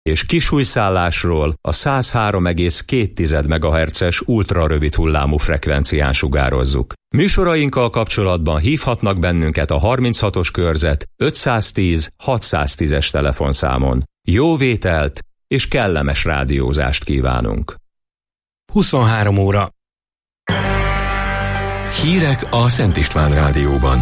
és kisújszállásról a 103,2 MHz-es ultrarövid hullámú frekvencián sugározzuk. Műsorainkkal kapcsolatban hívhatnak bennünket a 36-os körzet 510 610-es telefonszámon. Jó vételt és kellemes rádiózást kívánunk! 23 óra. Hírek a Szent István Rádióban.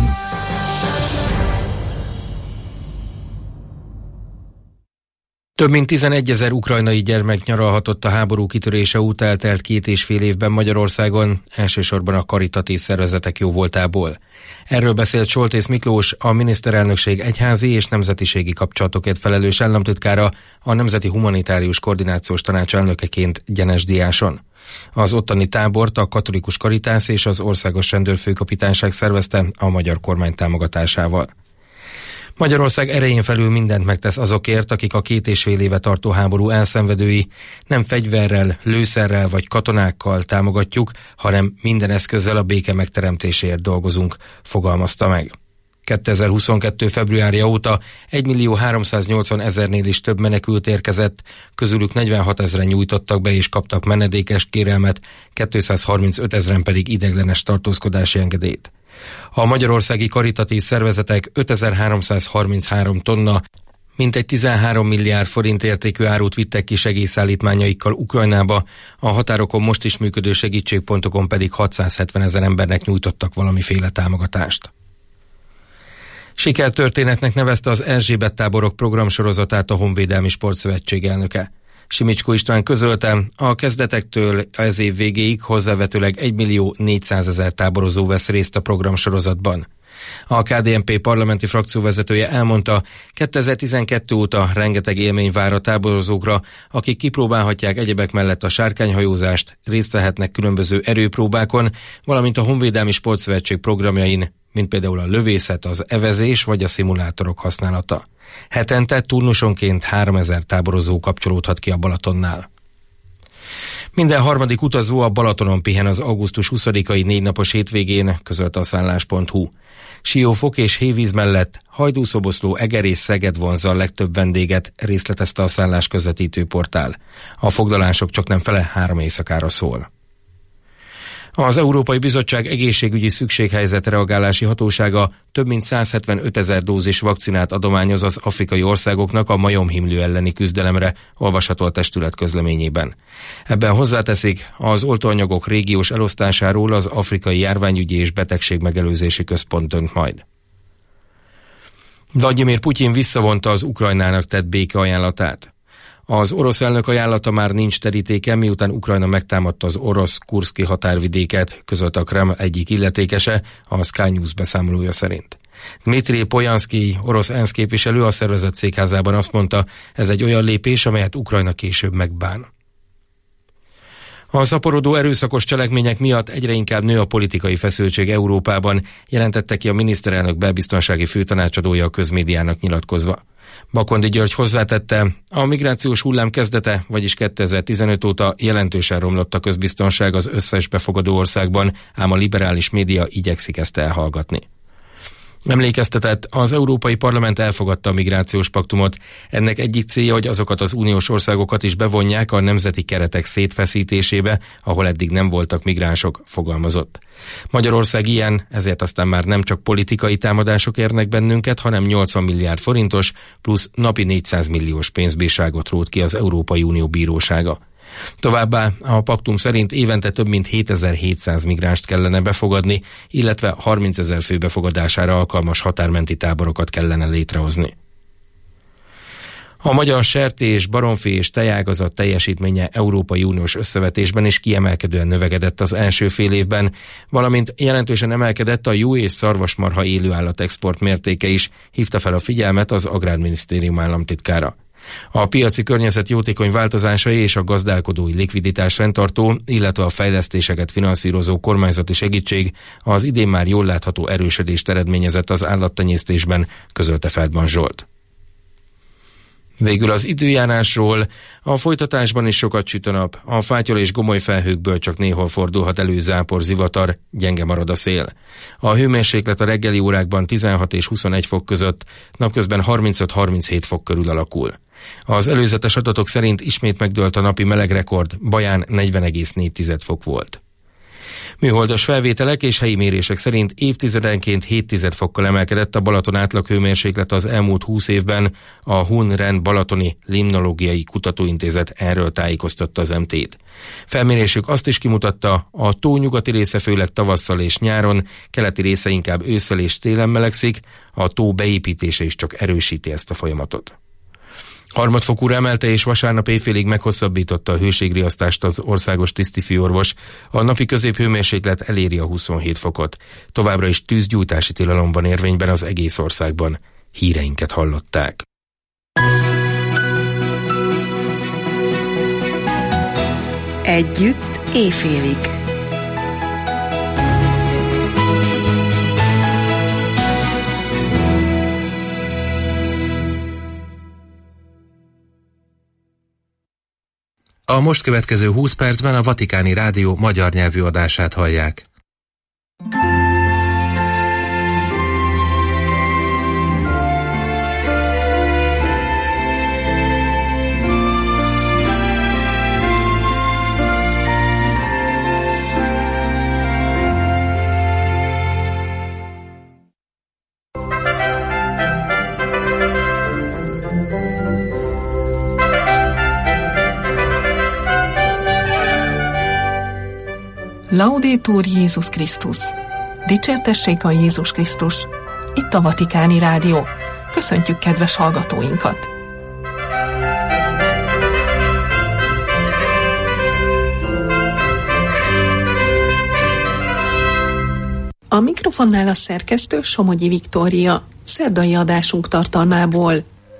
Több mint 11 000 ukrajnai gyermek nyaralhatott a háború kitörése óta eltelt 2,5 évben Magyarországon, elsősorban a karitatív szervezetek jóvoltából. Erről beszélt Soltész Miklós, a miniszterelnökség egyházi és nemzetiségi kapcsolatokért felelős államtitkára, a Nemzeti Humanitárius Koordinációs Tanács elnökeként Gyenes-Diáson. Az ottani tábort a Katolikus Karitász és az Országos Rendőrfőkapitányság szervezte a magyar kormány támogatásával. Magyarország erején felül mindent megtesz azokért, akik a 2,5 éve tartó háború elszenvedői. Nem fegyverrel, lőszerrel vagy katonákkal támogatjuk, hanem minden eszközzel a béke megteremtéséért dolgozunk, fogalmazta meg. 2022. februárja óta 1 380 000-nél is több menekült érkezett, közülük 46 000-en nyújtottak be és kaptak menedékes kérelmet, 235 000-en pedig ideiglenes tartózkodási engedélyt. A magyarországi karitatív szervezetek 5333 tonna, mintegy 13 milliárd forint értékű árut vittek ki segélyszállítmányaikkal Ukrajnába, a határokon most is működő segítségpontokon pedig 670 000 embernek nyújtottak valamiféle támogatást. Sikertörténetnek nevezte az Erzsébet táborok programsorozatát a Honvédelmi Sportszövetség elnöke. Simicskó István közölte, a kezdetektől ez év végéig hozzávetőleg 1 400 000 táborozó vesz részt a programsorozatban. A KDNP parlamenti frakcióvezetője elmondta, 2012 óta rengeteg élmény vár a táborozókra, akik kipróbálhatják egyebek mellett a sárkányhajózást, részt vehetnek különböző erőpróbákon, valamint a Honvédelmi Sportszövetség programjain, mint például a lövészet, az evezés vagy a szimulátorok használata. Hetente turnusonként 3000 táborozó kapcsolódhat ki a Balatonnál. Minden harmadik utazó a Balatonon pihen az augusztus 20-ai 4 napos hétvégén, közölte a szállás.hu. Siófok és hévíz mellett Hajdú-Szoboszló, Eger és Szeged vonzza a legtöbb vendéget, részletezte a szállás közvetítő portál. A foglalások csaknem fele 3 éjszakára szól. Az Európai Bizottság egészségügyi szükséghelyzet reagálási hatósága több mint 175 000 dózis vakcinát adományoz az afrikai országoknak a majomhimlő elleni küzdelemre, olvasható a testület közleményében. Ebben hozzáteszik, az oltóanyagok régiós elosztásáról az Afrikai Járványügyi és Betegségmegelőzési Központ dönt majd. Vlagyimir Putyin visszavonta az Ukrajnának tett békeajánlatát. Az orosz elnök ajánlata már nincs terítéken, miután Ukrajna megtámadta az orosz kurszki határvidéket, közölte a Kreml egyik illetékese, a Sky News beszámolója szerint. Dmitri Polyanszky, orosz ENSZ képviselő a szervezet székházában azt mondta, ez egy olyan lépés, amelyet Ukrajna később megbán. A szaporodó erőszakos cselekmények miatt egyre inkább nő a politikai feszültség Európában, jelentette ki a miniszterelnök belbiztonsági főtanácsadója a közmédiának nyilatkozva. Bakondi György hozzátette, a migrációs hullám kezdete, vagyis 2015 óta jelentősen romlott a közbiztonság az összes befogadó országban, ám a liberális média igyekszik ezt elhallgatni. Emlékeztetett, az Európai Parlament elfogadta a migrációs paktumot. Ennek egyik célja, hogy azokat az uniós országokat is bevonják a nemzeti keretek szétfeszítésébe, ahol eddig nem voltak migránsok, fogalmazott. Magyarország ilyen, ezért aztán már nem csak politikai támadások érnek bennünket, hanem 80 milliárd forintos plusz napi 400 milliós pénzbírságot rótt ki az Európai Unió bírósága. Továbbá a paktum szerint évente több mint 7700 migránst kellene befogadni, illetve 30 000 fő befogadására alkalmas határmenti táborokat kellene létrehozni. A magyar sertés, baromfi és tejágazat teljesítménye Európai Uniós összevetésben is kiemelkedően növekedett az első fél évben, valamint jelentősen emelkedett a juh és szarvasmarha élőállat export mértéke is, hívta fel a figyelmet az Agrárminisztérium államtitkára. A piaci környezet jótékony változásai és a gazdálkodói likviditás fenntartó, illetve a fejlesztéseket finanszírozó kormányzati segítség az idén már jól látható erősödést eredményezett az állattenyésztésben, közölte Feldman Zsolt. Végül az időjárásról. A folytatásban is sokat süt a nap. A fátyol és gomoly felhőkből csak néhol fordulhat elő zápor, zivatar, gyenge marad a szél. A hőmérséklet a reggeli órákban 16 és 21 fok között, napközben 35-37 fok körül alakul. Az előzetes adatok szerint ismét megdőlt a napi melegrekord, Baján 40,4 fok volt. Műholdas felvételek és helyi mérések szerint évtizedenként 7 fokkal emelkedett a Balaton átlaghőmérséklet az elmúlt 20 évben, a Hun-Ren Balatoni Limnológiai Kutatóintézet erről tájékoztatta az MT-t. Felmérésük azt is kimutatta, a tó nyugati része főleg tavasszal és nyáron, keleti része inkább ősszel és télen melegszik, a tó beépítése is csak erősíti ezt a folyamatot. Harmadfokúra emelte és vasárnap éjfélig meghosszabbította a hőségriasztást az országos tisztifőorvos. A napi középhőmérséklet eléri a 27 fokot. Továbbra is tűzgyújtási tilalom van érvényben az egész országban. Híreinket hallották. Együtt éjfélig. A most következő 20 percben a Vatikáni Rádió magyar nyelvű adását hallják. Laudetur Jézus Krisztus! Dicsértessék a Jézus Krisztus! Itt a Vatikáni Rádió. Köszöntjük kedves hallgatóinkat! A mikrofonnál a szerkesztő Somogyi Viktória, szerdai adásunk tartalmából.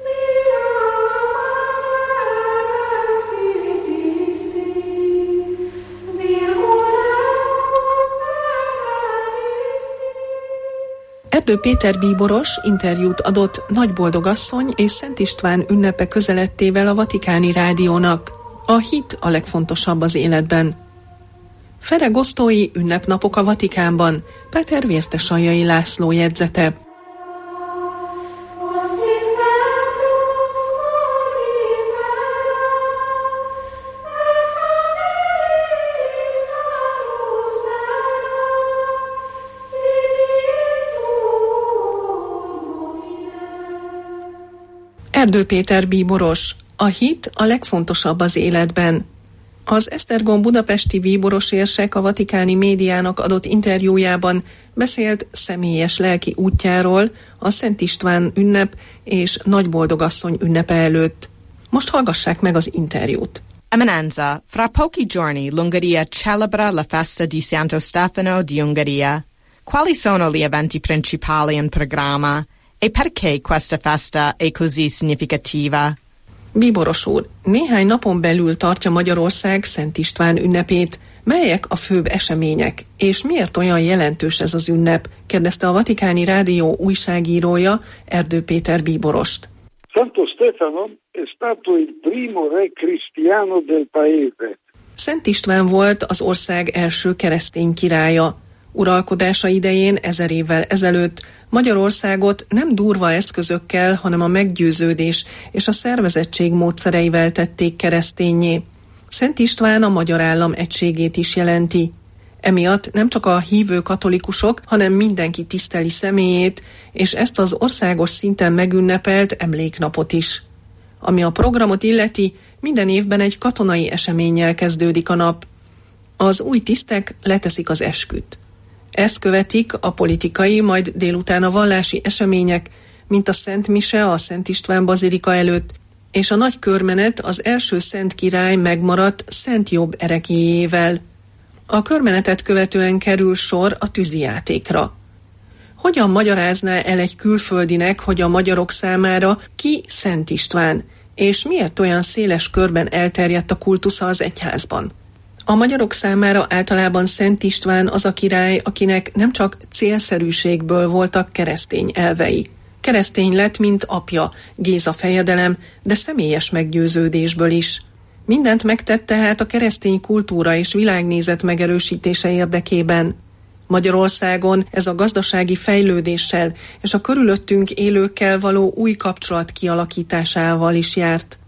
Erdő Péter bíboros interjút adott Nagyboldogasszony és Szent István ünnepe közelettével a Vatikáni Rádiónak. A hit a legfontosabb az életben. Feregosztói ünnepnapok a Vatikánban. Péter Vértesaljai László jegyzete. Erdő Péter bíboros. A hit a legfontosabb az életben. Az Esztergom budapesti bíborosérsek a vatikáni médiának adott interjújában beszélt személyes lelki útjáról a Szent István ünnep és Nagyboldogasszony ünnepe előtt. Most hallgassák meg az interjút. Eminenza, fra pochi giorni l'Ungheria celebra la festa di Santo Stefano di Ungheria. Quali sono gli eventi principali in programma? E perché questa festa è così significativa? Bíboros úr, néhány napon belül tartja Magyarország Szent István ünnepét. Melyek a főbb események, és miért olyan jelentős ez az ünnep? Kérdezte a Vatikáni Rádió újságírója, Erdő Péter bíborost. Santo Stefano è stato il primo re cristiano del paese. Szent István volt az ország első keresztény királya. Uralkodása idején 1000 évvel ezelőtt Magyarországot nem durva eszközökkel, hanem a meggyőződés és a szervezettség módszereivel tették kereszténnyé. Szent István a magyar állam egységét is jelenti. Emiatt nem csak a hívő katolikusok, hanem mindenki tiszteli személyét, és ezt az országos szinten megünnepelt emléknapot is. Ami a programot illeti, minden évben egy katonai eseménnyel kezdődik a nap. Az új tisztek leteszik az esküt. Ezt követik a politikai, majd délután a vallási események, mint a Szent Mise a Szent István bazilika előtt, és a nagy körmenet az első szent király megmaradt Szent Jobb ereklyéjével. A körmenetet követően kerül sor a tűzijátékra. Hogyan magyarázná el egy külföldinek, hogy a magyarok számára ki Szent István, és miért olyan széles körben elterjedt a kultusza az egyházban? A magyarok számára általában Szent István az a király, akinek nem csak célszerűségből voltak keresztény elvei. Keresztény lett, mint apja, Géza fejedelem, de személyes meggyőződésből is. Mindent megtett tehát a keresztény kultúra és világnézet megerősítése érdekében. Magyarországon ez a gazdasági fejlődéssel és a körülöttünk élőkkel való új kapcsolat kialakításával is járt.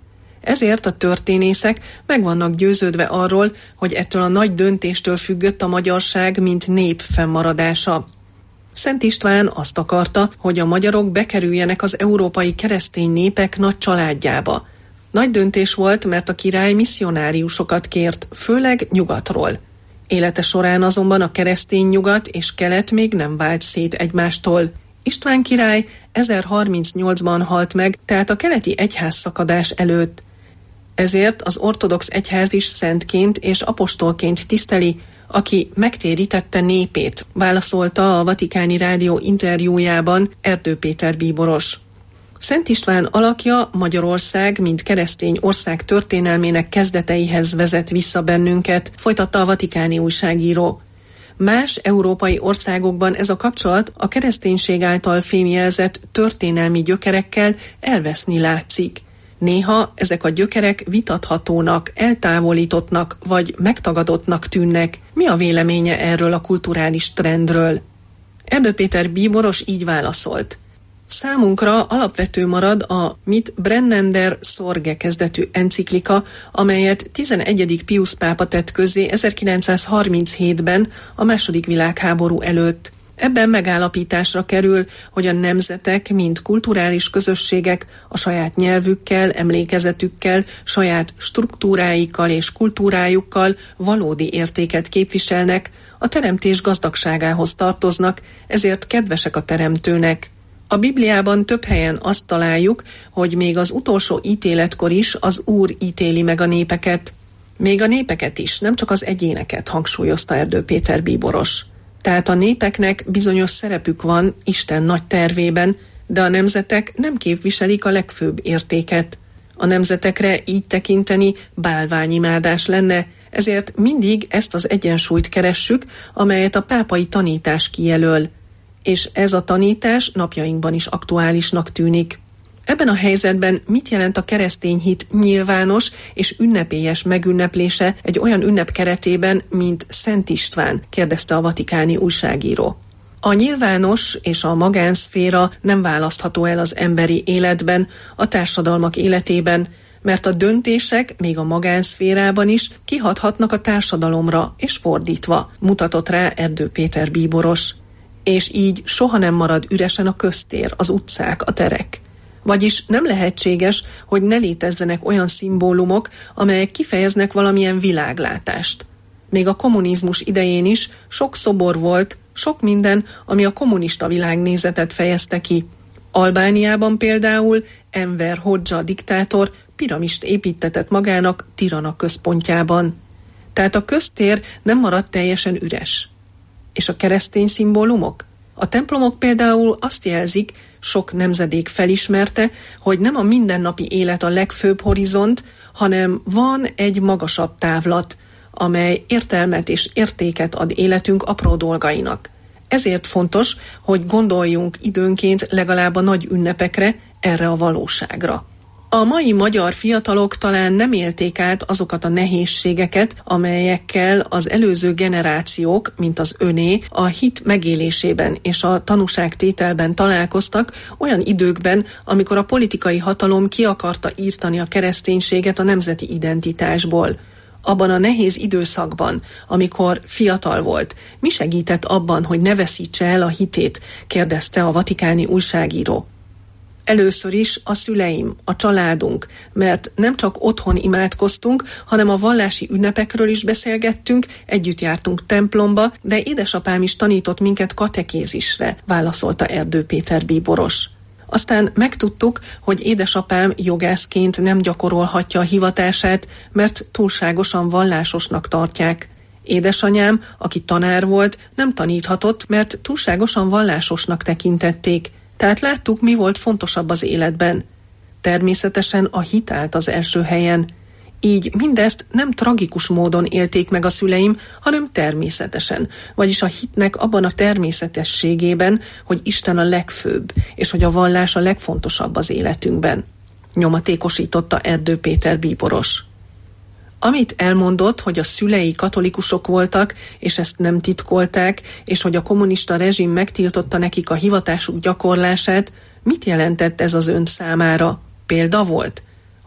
Ezért a történészek meg vannak győződve arról, hogy ettől a nagy döntéstől függött a magyarság, mint nép fennmaradása. Szent István azt akarta, hogy a magyarok bekerüljenek az európai keresztény népek nagy családjába. Nagy döntés volt, mert a király misszionáriusokat kért, főleg nyugatról. Élete során azonban a keresztény nyugat és kelet még nem vált szét egymástól. István király 1038-ban halt meg, tehát a keleti egyházszakadás előtt. Ezért az ortodox egyház is szentként és apostolként tiszteli, aki megtérítette népét, válaszolta a Vatikáni Rádió interjújában Erdő Péter bíboros. Szent István alakja Magyarország, mint keresztény ország történelmének kezdeteihez vezet vissza bennünket, folytatta a vatikáni újságíró. Más európai országokban ez a kapcsolat a kereszténység által fémjelzett történelmi gyökerekkel elveszni látszik. Néha ezek a gyökerek vitathatónak, eltávolítottnak vagy megtagadottnak tűnnek. Mi a véleménye erről a kulturális trendről? Erdő Péter bíboros így válaszolt. Számunkra alapvető marad a Mit Brennender Sorge kezdetű enciklika, amelyet 11. Piusz pápa tett közzé 1937-ben a II. Világháború előtt. Ebben megállapításra kerül, hogy a nemzetek, mint kulturális közösségek a saját nyelvükkel, emlékezetükkel, saját struktúráikkal és kultúrájukkal valódi értéket képviselnek, a teremtés gazdagságához tartoznak, ezért kedvesek a teremtőnek. A Bibliában több helyen azt találjuk, hogy még az utolsó ítéletkor is az Úr ítéli meg a népeket. Még a népeket is, nem csak az egyéneket, hangsúlyozta Erdő Péter bíboros. Tehát a népeknek bizonyos szerepük van Isten nagy tervében, de a nemzetek nem képviselik a legfőbb értéket. A nemzetekre így tekinteni bálványimádás lenne, ezért mindig ezt az egyensúlyt keressük, amelyet a pápai tanítás kijelöl. És ez a tanítás napjainkban is aktuálisnak tűnik. Ebben a helyzetben mit jelent a keresztény hit nyilvános és ünnepélyes megünneplése egy olyan ünnep keretében, mint Szent István, kérdezte a vatikáni újságíró. A nyilvános és a magánszféra nem választható el az emberi életben, a társadalmak életében, mert a döntések még a magánszférában is kihathatnak a társadalomra, és fordítva, mutatott rá Erdő Péter bíboros. És így soha nem marad üresen a köztér, az utcák, a terek. Vagyis nem lehetséges, hogy ne létezzenek olyan szimbólumok, amelyek kifejeznek valamilyen világlátást. Még a kommunizmus idején is sok szobor volt, sok minden, ami a kommunista világnézetet fejezte ki. Albániában például Enver Hodzsa diktátor piramist építtetett magának Tirana központjában. Tehát a köztér nem maradt teljesen üres. És a keresztény szimbólumok? A templomok például azt jelzik, sok nemzedék felismerte, hogy nem a mindennapi élet a legfőbb horizont, hanem van egy magasabb távlat, amely értelmet és értéket ad életünk apró dolgainak. Ezért fontos, hogy gondoljunk időnként legalább a nagy ünnepekre, erre a valóságra. A mai magyar fiatalok talán nem élték át azokat a nehézségeket, amelyekkel az előző generációk, mint az öné, a hit megélésében és a tanúságtételben találkoztak olyan időkben, amikor a politikai hatalom ki akarta írtani a kereszténységet a nemzeti identitásból. Abban a nehéz időszakban, amikor fiatal volt, mi segített abban, hogy ne veszítse el a hitét, kérdezte a vatikáni újságíró. Először is a szüleim, a családunk, mert nem csak otthon imádkoztunk, hanem a vallási ünnepekről is beszélgettünk, együtt jártunk templomba, de édesapám is tanított minket katekézisre, válaszolta Erdő Péter bíboros. Aztán megtudtuk, hogy édesapám jogászként nem gyakorolhatja a hivatását, mert túlságosan vallásosnak tartják. Édesanyám, aki tanár volt, nem taníthatott, mert túlságosan vallásosnak tekintették. Tehát láttuk, mi volt fontosabb az életben. Természetesen a hit állt az első helyen. Így mindezt nem tragikus módon élték meg a szüleim, hanem természetesen, vagyis a hitnek abban a természetességében, hogy Isten a legfőbb, és hogy a vallás a legfontosabb az életünkben. Nyomatékosította Erdő Péter bíboros. Amit elmondott, hogy a szülei katolikusok voltak, és ezt nem titkolták, és hogy a kommunista rezsim megtiltotta nekik a hivatásuk gyakorlását, mit jelentett ez az ön számára? Példa volt?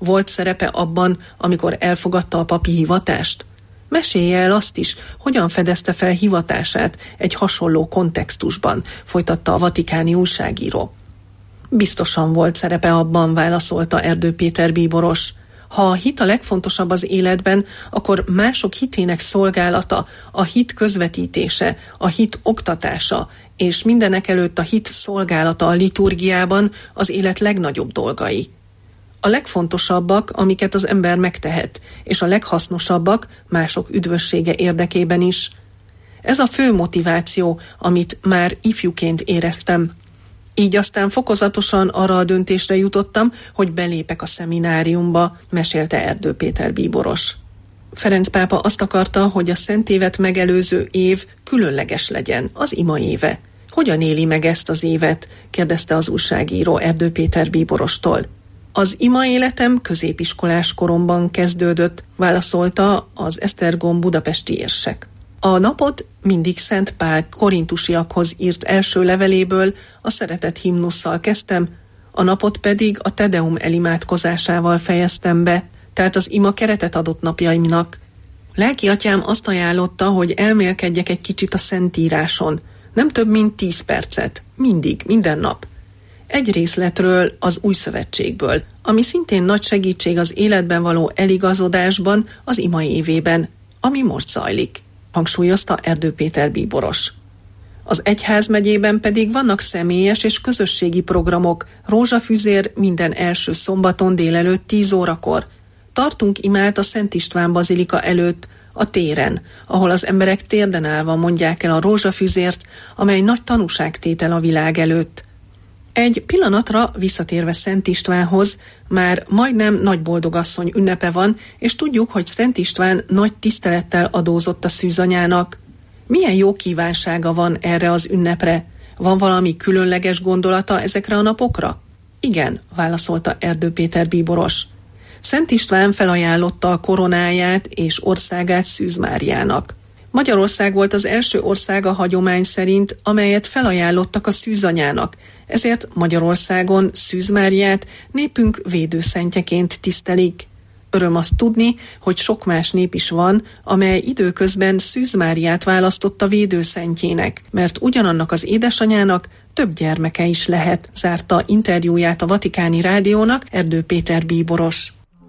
Volt szerepe abban, amikor elfogadta a papi hivatást? Mesélje el azt is, hogyan fedezte fel hivatását egy hasonló kontextusban, folytatta a vatikáni újságíró. Biztosan volt szerepe abban, válaszolta Erdő Péter bíboros. Ha a hit a legfontosabb az életben, akkor mások hitének szolgálata, a hit közvetítése, a hit oktatása, és mindenekelőtt a hit szolgálata a liturgiában az élet legnagyobb dolgai. A legfontosabbak, amiket az ember megtehet, és a leghasznosabbak mások üdvössége érdekében is. Ez a fő motiváció, amit már ifjúként éreztem. Így aztán fokozatosan arra a döntésre jutottam, hogy belépek a szemináriumba, mesélte Erdő Péter bíboros. Ferenc pápa azt akarta, hogy a Szent Évet megelőző év különleges legyen, az ima éve. Hogyan éli meg ezt az évet? Kérdezte az újságíró Erdő Péter bíborostól. Az ima életem középiskolás koromban kezdődött, válaszolta az Esztergom budapesti érsek. A napot mindig Szent Pál korintusiakhoz írt első leveléből a szeretet himnusszal kezdtem, a napot pedig a Te Deum elimádkozásával fejeztem be, tehát az ima keretet adott napjaimnak. Lelki atyám azt ajánlotta, hogy elmélkedjek egy kicsit a Szentíráson, nem több mint 10 percet, mindig, minden nap. Egy részletről, az Új Szövetségből, ami szintén nagy segítség az életben való eligazodásban, az ima évében, ami most zajlik, hangsúlyozta Erdő Péter bíboros. Az egyházmegyében pedig vannak személyes és közösségi programok, rózsafüzér minden első szombaton délelőtt 10 órakor. Tartunk imát a Szent István bazilika előtt, a téren, ahol az emberek térden állva mondják el a rózsafüzért, amely nagy tanúságtétel a világ előtt. Egy pillanatra visszatérve Szent Istvánhoz, már majdnem nagyboldogasszony ünnepe van, és tudjuk, hogy Szent István nagy tisztelettel adózott a szűzanyának. Milyen jó kívánsága van erre az ünnepre? Van valami különleges gondolata ezekre a napokra? Igen, válaszolta Erdő Péter bíboros. Szent István felajánlotta a koronáját és országát Szűz Máriának. Magyarország volt az első ország a hagyomány szerint, amelyet felajánlottak a szűzanyának, ezért Magyarországon Szűz Máriát népünk védőszentjeként tisztelik. Öröm azt tudni, hogy sok más nép is van, amely időközben Szűz Máriát választotta védőszentjének, mert ugyanannak az édesanyának több gyermeke is lehet, zárta interjúját a Vatikáni Rádiónak Erdő Péter bíboros.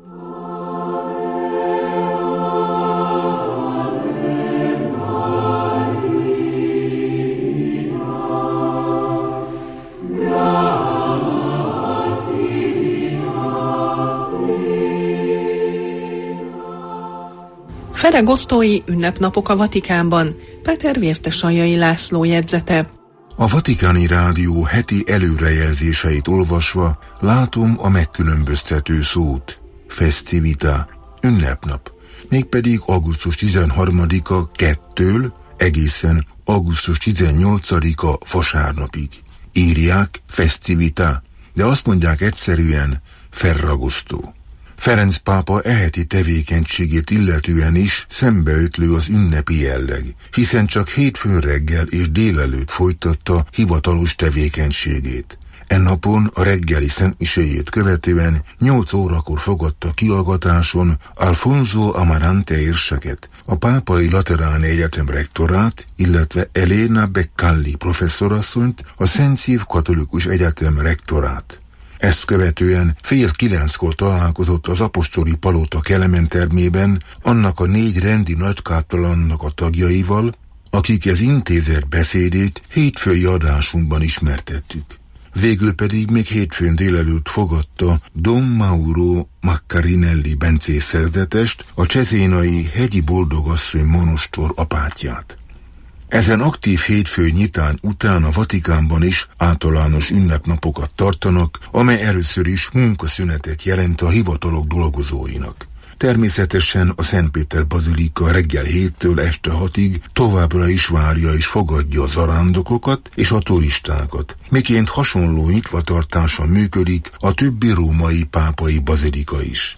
Ferragosztói ünnepnapok a Vatikánban. Péter Vértesaljai László jegyzete. A Vatikáni Rádió heti előrejelzéseit olvasva látom a megkülönböztető szót. Festività, ünnepnap. Mégpedig augusztus 13-a 2-től egészen augusztus 18-a vasárnapig. Írják festività, de azt mondják egyszerűen Ferragosztó. Ferenc pápa eheti tevékenységét illetően is szembeötlő az ünnepi jelleg, hiszen csak hétfőn reggel és délelőtt folytatta hivatalos tevékenységét. E napon a reggeli szentmiséjét követően 8 órakor fogadta kihallgatáson Alfonso Amarante érseket, a Pápai Lateráni Egyetem rektorát, illetve Elena Beccalli professzorasszonyt, a Szent Szív Katolikus Egyetem rektorát. Ezt követően 8:30 találkozott az apostoli palota Kelemen-termében annak a 4 rendi nagykáptalannak a tagjaival, akikhez intézett beszédét hétfői adásunkban ismertettük. Végül pedig még hétfőn délelőtt fogadta Don Mauro Maccarinelli bencés szerzetest, a csezénai hegyi boldogasszony monostor apátját. Ezen aktív hétfő nyitány után a Vatikánban is általános ünnepnapokat tartanak, amely először is munkaszünetet jelent a hivatalok dolgozóinak. Természetesen a Szentpéter bazilika reggel 7-től este 6-ig továbbra is várja és fogadja a zarándokokat és a turistákat, miként hasonló nyitvatartása működik a többi római pápai bazilika is.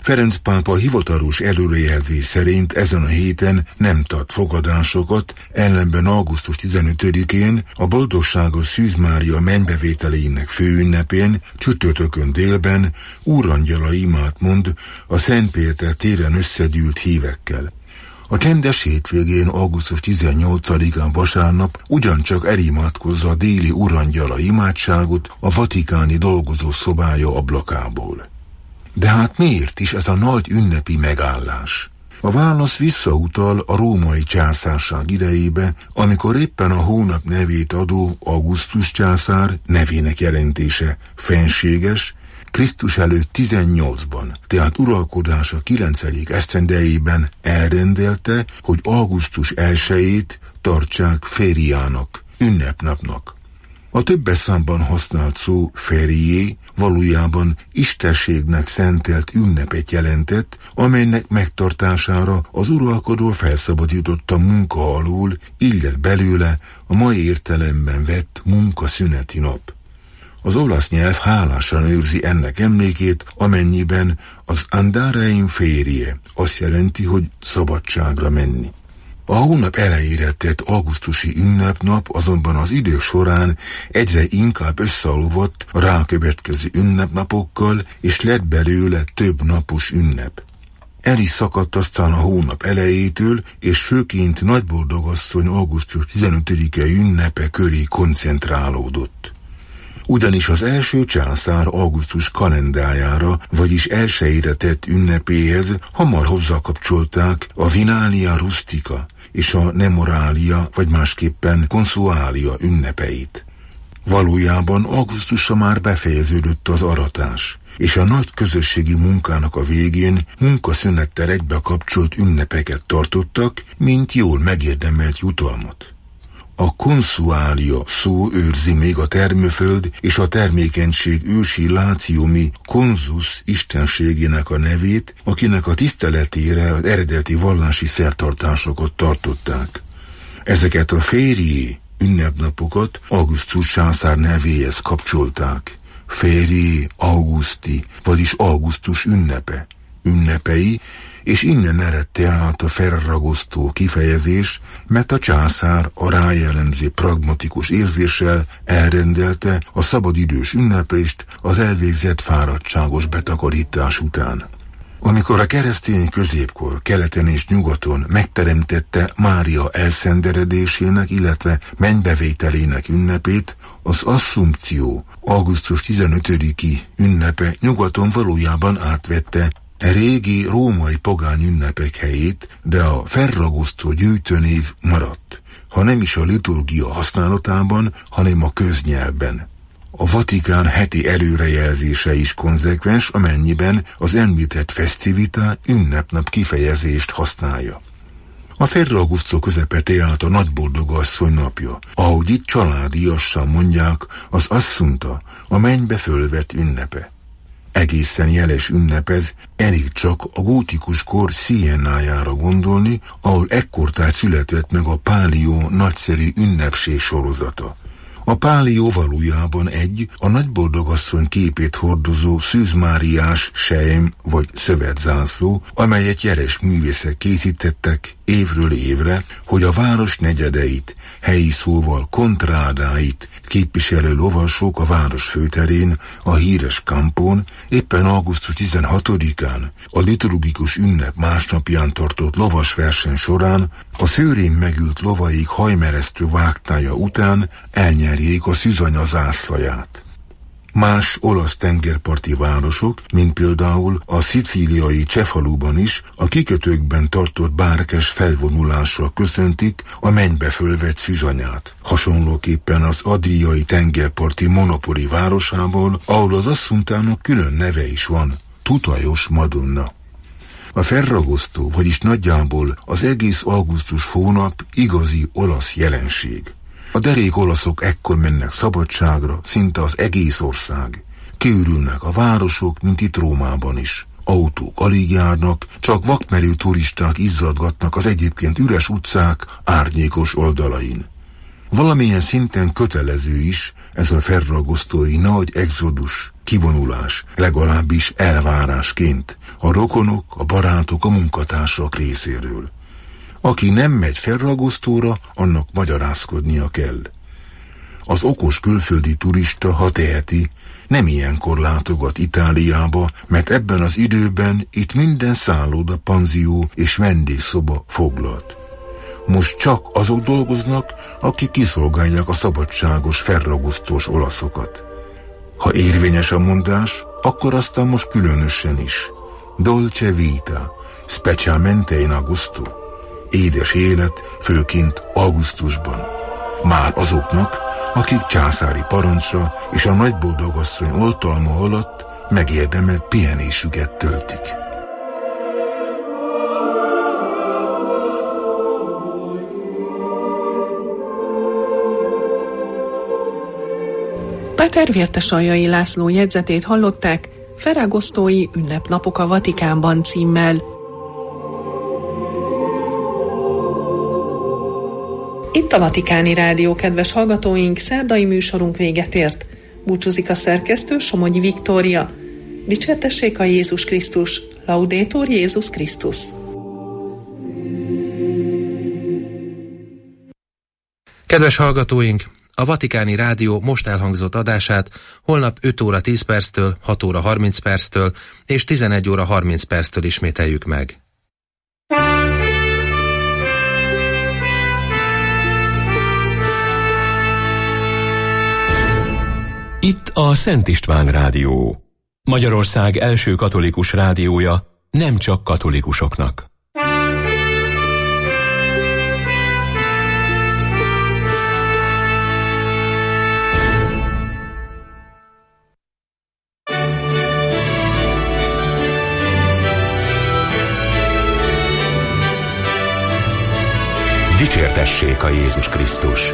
Ferenc pápa hivatalos előrejelzés szerint ezen a héten nem tart fogadásokat, ellenben augusztus 15-én a Boldogságos Szűz Mária mennybevételének főünnepén, csütörtökön délben úrangyala imát mond a Szent Péter téren összegyűlt hívekkel. A csendes hétvégén, augusztus 18-án vasárnap ugyancsak elimádkozza a déli úrangyala imádságot a vatikáni dolgozó szobája ablakából. De hát miért is ez a nagy ünnepi megállás? A válasz visszautal a római császárság idejébe, amikor éppen a hónap nevét adó Augustus császár, nevének jelentése fenséges, Krisztus előtt 18-ban, tehát uralkodása 9. esztendejében elrendelte, hogy augusztus 1-ét tartsák fériának, ünnepnapnak. A többes számban használt szó férié valójában istenségnek szentelt ünnepet jelentett, amelynek megtartására az uralkodó felszabadította munka alól, így lett belőle a mai értelemben vett munkaszüneti nap. Az olasz nyelv hálásan őrzi ennek emlékét, amennyiben az andare in ferie azt jelenti, hogy szabadságra menni. A hónap elejére tett augusztusi ünnepnap azonban az idők során egyre inkább összeolvadt a rákövetkező ünnepnapokkal, és lett belőle több napos ünnep. El is szakadt aztán a hónap elejétől, és főként Nagyboldogasszony augusztus 15-e ünnepe köré koncentrálódott. Ugyanis az első császár augusztus kalendájára, vagyis elsőjére tett ünnepéhez hamar hozzákapcsolták a Vinalia Rustica és a Nemoralia, vagy másképpen Consualia ünnepeit. Valójában augusztusra már befejeződött az aratás, és a nagy közösségi munkának a végén munkaszünettel egybe kapcsolt ünnepeket tartottak, mint jól megérdemelt jutalmat. A Consualia szó őrzi még a termőföld és a termékenység ősi láciumi Consus istenségének a nevét, akinek a tiszteletére az eredeti vallási szertartásokat tartották. Ezeket a férié ünnepnapokat Augustus császár nevéhez kapcsolták. Férié Augusti, vagyis augusztus ünnepe. Ünnepei, és innen eredte át a ferragosztó kifejezés, mert a császár a rájellemző pragmatikus érzéssel elrendelte a szabadidős ünneplést az elvégzett fáradtságos betakarítás után. Amikor a keresztény középkor keleten és nyugaton megteremtette Mária elszenderedésének, illetve mennybevételének ünnepét, az Assumpció augusztus 15-i ünnepe nyugaton valójában átvette régi római pogány ünnepek helyét, de a ferragosztó gyűjtőnév maradt, ha nem is a liturgia használatában, hanem a köznyelvben. A Vatikán heti előrejelzése is konzekvens, amennyiben az említett festivitá ünnepnap kifejezést használja. A Ferragosztó közepette állt a Nagyboldogasszony napja, ahogy itt családiasan mondják, az Assunta, a mennybe fölvett ünnepe. Egészen jeles ünnepez, elég csak a gótikus kor Siennájára gondolni, ahol ekkortán született meg a Palio nagyszerű ünnepség sorozata. A Palio valójában a Nagyboldogasszony képét hordozó szűzmáriás sejm vagy szövetzászló, amelyet jeles művészek készítettek évről évre, hogy a város negyedeit, helyi szóval kontrádáit képviselő lovasok a város főterén, a híres Campón, éppen augusztus 16-án, a liturgikus ünnep másnapján tartott lovasverseny során a szőrén megült lovaik hajmeresztő vágtája után elnyerjék a szűzanya zászlaját. Más olasz tengerparti városok, mint például a szicíliai Cefaluban is, a kikötőkben tartott bárkes felvonulással köszöntik a mennybe fölvett szűzanyát. Hasonlóképpen az adriai tengerparti Monopoli városából, ahol az Assuntának külön neve is van, Tutajos Madonna. A Ferragosztó, vagyis nagyjából az egész augusztus hónap igazi olasz jelenség. A derék olaszok ekkor mennek szabadságra, szinte az egész ország. Kiürülnek a városok, mint itt Rómában is. Autók alig járnak, csak vakmerő turisták izzadgatnak az egyébként üres utcák árnyékos oldalain. Valamilyen szinten kötelező is ez a ferragosztói nagy exodus, kivonulás, legalábbis elvárásként, a rokonok, a barátok, a munkatársak részéről. Aki nem megy felragasztóra, annak magyarázkodnia kell. Az okos külföldi turista, ha teheti, nem ilyenkor látogat Itáliába, mert ebben az időben itt minden szálloda, panzió és vendégszoba foglalt. Most csak azok dolgoznak, akik kiszolgálják a szabadságos, felragasztós olaszokat. Ha érvényes a mondás, akkor aztán most különösen is. Dolce vita, specialmente in augusto. Édes élet, főként augusztusban. Már azoknak, akik császári parancsra és a nagyboldogasszony oltalma alatt megérdemelt pihenésüket töltik. Páter Vértesaljai László jegyzetét hallották, Ferragosztói ünnepnapok a Vatikánban címmel. Itt a Vatikáni Rádió, kedves hallgatóink, szerdai műsorunk véget ért. Búcsúzik a szerkesztő, Somogyi Viktória. Dicsértessék a Jézus Krisztus, Laudetur Jézus Krisztus. Kedves hallgatóink, a Vatikáni Rádió most elhangzott adását holnap 5 óra 10 perctől, 6 óra 30 perctől és 11 óra 30 perctől ismételjük meg. Itt a Szent István Rádió. Magyarország első katolikus rádiója, nem csak katolikusoknak. Dicsértessék a Jézus Krisztus!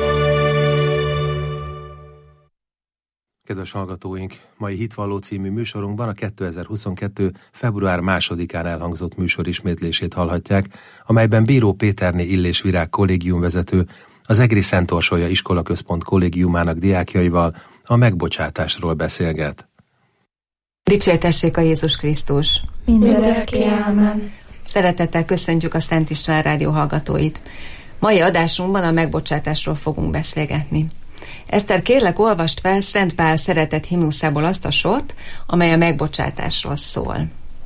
Kedves hallgatóink, mai Hitvalló című műsorunkban a 2022. február 2-án elhangzott műsor ismétlését hallhatják, amelyben Bíró Péterné Illés Virág kollégiumvezető az Egri Szent Orsolya Iskolaközpont kollégiumának diákjaival a megbocsátásról beszélget. Dicsértessék a Jézus Krisztus! Mindörökké, ámen! Szeretettel köszöntjük a Szent István Rádió hallgatóit. Mai adásunkban a megbocsátásról fogunk beszélgetni. Eszter, kérlek, olvast fel Szent Pál szeretet himnuszából azt a sort, amely a megbocsátásról szól.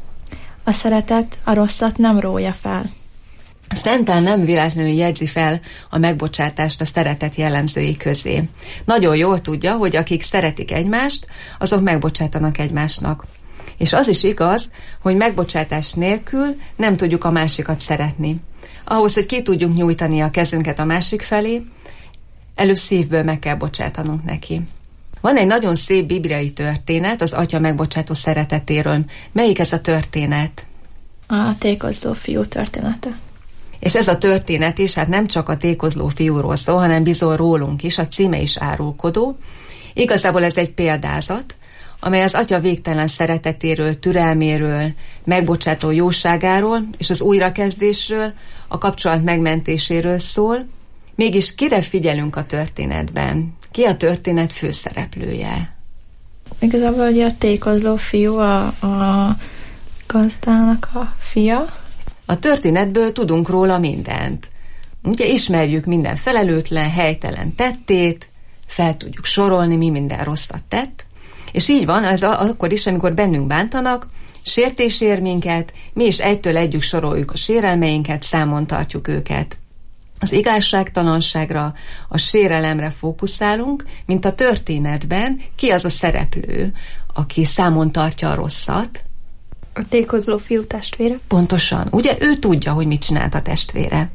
A szeretet a rosszat nem rója fel. Szent Pál nem véletlenül jegyzi fel a megbocsátást a szeretet jellemzői közé. Nagyon jól tudja, hogy akik szeretik egymást, azok megbocsátanak egymásnak. És az is igaz, hogy megbocsátás nélkül nem tudjuk a másikat szeretni. Ahhoz, hogy ki tudjunk nyújtani a kezünket a másik felé, előbb szívből meg kell bocsátanunk neki. Van egy nagyon szép bibliai történet az atya megbocsátó szeretetéről. Melyik ez a történet? A tékozló fiú története. És ez a történet is, hát nem csak a tékozló fiúról szól, hanem bizony rólunk is, a címe is árulkodó. Igazából ez egy példázat, amely az atya végtelen szeretetéről, türelméről, megbocsátó jóságáról és az újrakezdésről, a kapcsolat megmentéséről szól. Mégis kire figyelünk a történetben? Ki a történet főszereplője? Igazából ugye a tékozló fiú a gazdának a fia. A történetből tudunk róla mindent. Ugye ismerjük minden felelőtlen, helytelen tettét, fel tudjuk sorolni, mi minden rosszat tett, és így van, ez akkor is, amikor bennünk bántanak, sértés ér minket, mi is egytől együk soroljuk a sérelmeinket, számon tartjuk őket. Az igazságtalanságra, a sérelemre fókuszálunk, mint a történetben, ki az a szereplő, aki számon tartja a rosszat. A tékozló fiú testvére. Pontosan. Ugye ő tudja, hogy mit csinált a testvére.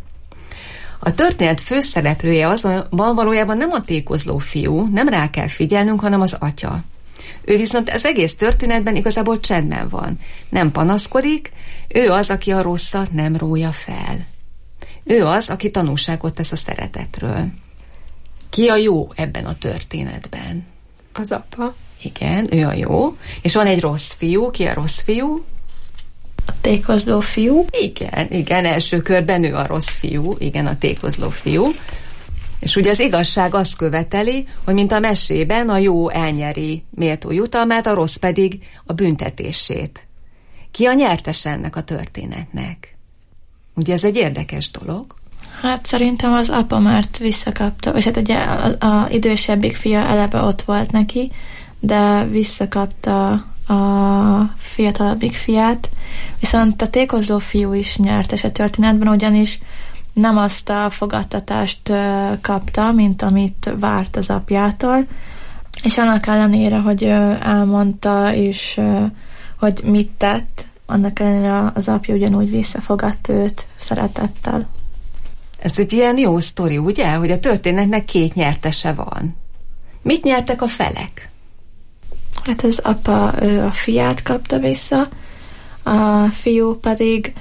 A történet főszereplője azonban valójában nem a tékozló fiú, nem rá kell figyelnünk, hanem az atya. Ő viszont az egész történetben igazából csendben van. Nem panaszkodik, ő az, aki a rosszat nem rója fel. Ő az, aki tanúságot tesz a szeretetről. Ki a jó ebben a történetben? Az apa. Igen, ő a jó. És van egy rossz fiú. Ki a rossz fiú? A tékozló fiú. Igen, első körben ő a rossz fiú. Igen, a tékozló fiú. És ugye az igazság azt követeli, hogy mint a mesében a jó elnyeri méltó jutalmát, a rossz pedig a büntetését. Ki a nyertes ennek a történetnek? Ugye ez egy érdekes dolog. Hát szerintem az apa, mert visszakapta, és hát ugye a idősebbik fia eleve ott volt neki, de visszakapta a fiatalabbik fiát, viszont a tékozló fiú is nyertes a történetben, ugyanis nem azt a fogadtatást kapta, mint amit várt az apjától, és annak ellenére, hogy elmondta, és hogy mit tett, annak ellenére az apja ugyanúgy visszafogadta őt szeretettel. Ez egy ilyen jó sztori, ugye? Hogy a történetnek két nyertese van. Mit nyertek a felek? Hát az apa a fiát kapta vissza, a fiú pedig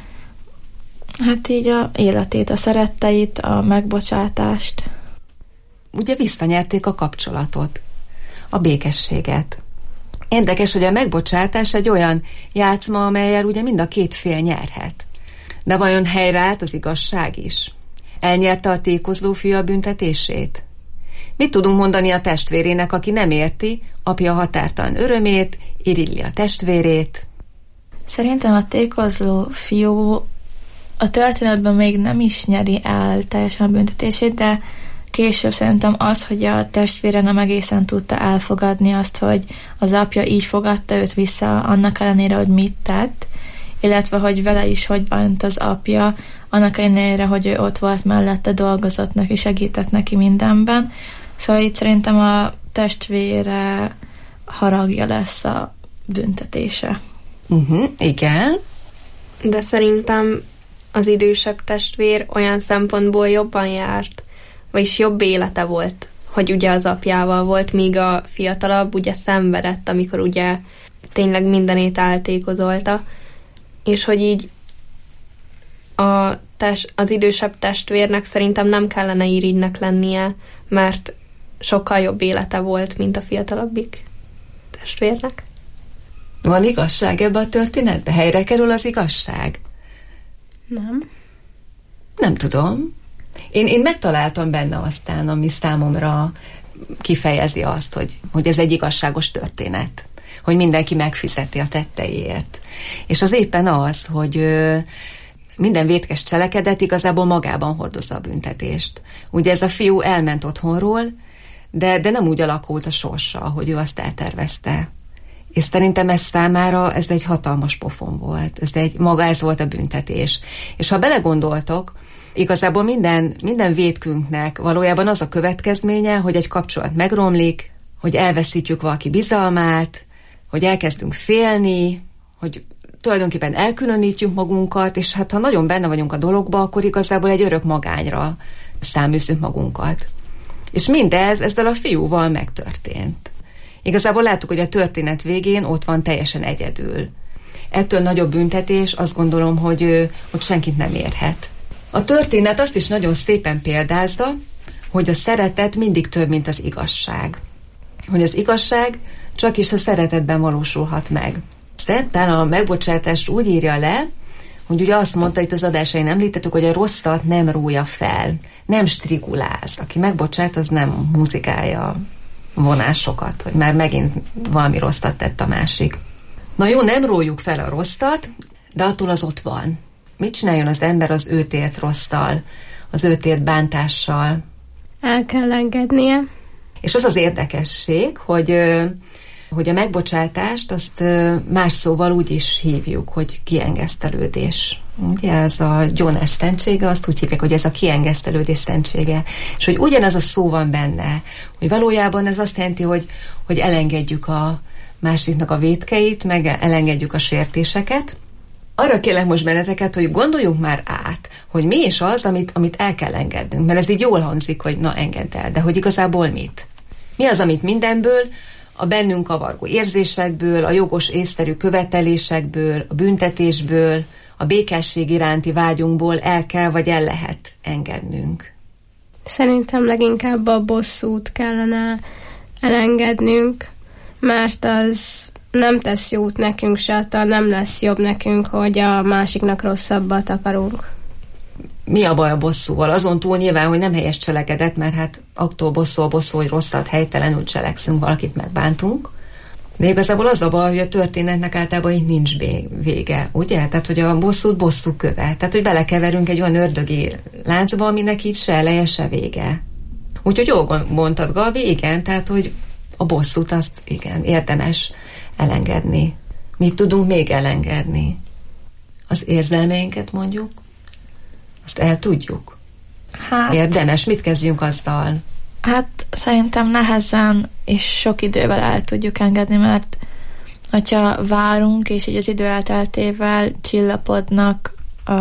hát így a életét, a szeretteit, a megbocsátást. Ugye visszanyerték a kapcsolatot, a békességet. Érdekes, hogy a megbocsátás egy olyan játszma, amellyel ugye mind a két fél nyerhet. De vajon helyreállt az igazság is? Elnyerte a tékozló fiú a büntetését? Mit tudunk mondani a testvérének, aki nem érti apja határtalan örömét, irilli a testvérét? Szerintem a tékozló fiú a történetben még nem is nyeri el teljesen a büntetését, de később szerintem az, hogy a testvére nem egészen tudta elfogadni azt, hogy az apja így fogadta őt vissza, annak ellenére, hogy mit tett, illetve hogy vele is hogy bánt az apja, annak ellenére, hogy ő ott volt mellette, dolgozott neki, segített neki mindenben. Szóval itt szerintem a testvére haragja lesz a büntetése. Igen. De szerintem az idősebb testvér olyan szempontból jobban járt, vagyis jobb élete volt, hogy ugye az apjával volt, míg a fiatalabb ugye szenvedett, amikor ugye tényleg mindenét eltékozolta, és hogy így az idősebb testvérnek szerintem nem kellene irigynek lennie, mert sokkal jobb élete volt, mint a fiatalabbik testvérnek. Van igazság ebbe a történetbe? Helyre kerül az igazság? Nem. Nem tudom. Én megtaláltam benne aztán, ami számomra kifejezi azt, hogy ez egy igazságos történet. Hogy mindenki megfizeti a tetteiért. És az éppen az, hogy minden vétkes cselekedet igazából magában hordozza a büntetést. Ugye ez a fiú elment otthonról, de nem úgy alakult a sorsa, hogy ő azt eltervezte. És szerintem ez számára ez egy hatalmas pofon volt. Ez volt a büntetés. És ha belegondoltok, igazából minden vétkünknek valójában az a következménye, hogy egy kapcsolat megromlik, hogy elveszítjük valaki bizalmát, hogy elkezdünk félni, hogy tulajdonképpen elkülönítjük magunkat, és hát ha nagyon benne vagyunk a dologba, akkor igazából egy örök magányra száműzzük magunkat. És mindez ezzel a fiúval megtörtént. Igazából láttuk, hogy a történet végén ott van teljesen egyedül. Ettől nagyobb büntetés azt gondolom, hogy senkit nem érhet. A történet azt is nagyon szépen példázza, hogy a szeretet mindig több, mint az igazság. Hogy az igazság csak is a szeretetben valósulhat meg. Szépen a megbocsátást úgy írja le, hogy ugye azt mondta, itt az adásain említettük, hogy a rosszat nem rója fel, nem striguláz. Aki megbocsát, az nem muzikálja vonásokat, hogy már megint valami rosszat tett a másik. Na jó, nem rójuk fel a rosszat, de attól az ott van. Mit csináljon az ember az őt ért rosszal, az őt ért bántással? El kell engednie. És az az érdekesség, hogy a megbocsátást azt más szóval úgy is hívjuk, hogy kiengesztelődés. Ugye ez a gyónás szentsége, azt úgy hívják, hogy ez a kiengesztelődés szentsége. És hogy ugyanez a szó van benne, hogy valójában ez azt jelenti, hogy elengedjük a másiknak a vétkeit, meg elengedjük a sértéseket. Arra kérlek most benneteket, hogy gondoljunk már át, hogy mi is az, amit el kell engednünk. Mert ez így jól hangzik, hogy na engedd el, de hogy igazából mit? Mi az, amit mindenből, a bennünk kavargó érzésekből, a jogos észszerű követelésekből, a büntetésből, a békesség iránti vágyunkból el kell vagy el lehet engednünk? Szerintem leginkább a bosszút kellene elengednünk, mert az nem tesz jót nekünk, se nem lesz jobb nekünk, hogy a másiknak rosszabbat akarunk. Mi a baj a bosszúval? Azon túl nyilván, hogy nem helyes cselekedet, mert hát attól bosszú a bosszú, hogy rosszat, helytelenül cselekszünk, valakit megbántunk. De igazából az a baj, hogy a történetnek általában így nincs vége, ugye? Tehát, hogy a bosszút bosszú köve. Tehát, hogy belekeverünk egy olyan ördögi láncba, aminek így se eleje, se vége. Úgyhogy jól mondtad, Gabi, igen, tehát, hogy a bosszút azt igen, érdemes elengedni. Mit tudunk még elengedni? Az érzelmeinket mondjuk? Azt el tudjuk? Hát, érdemes, mit kezdjünk azzal? Hát szerintem nehezen és sok idővel el tudjuk engedni, mert hogyha várunk, és így az idő elteltével csillapodnak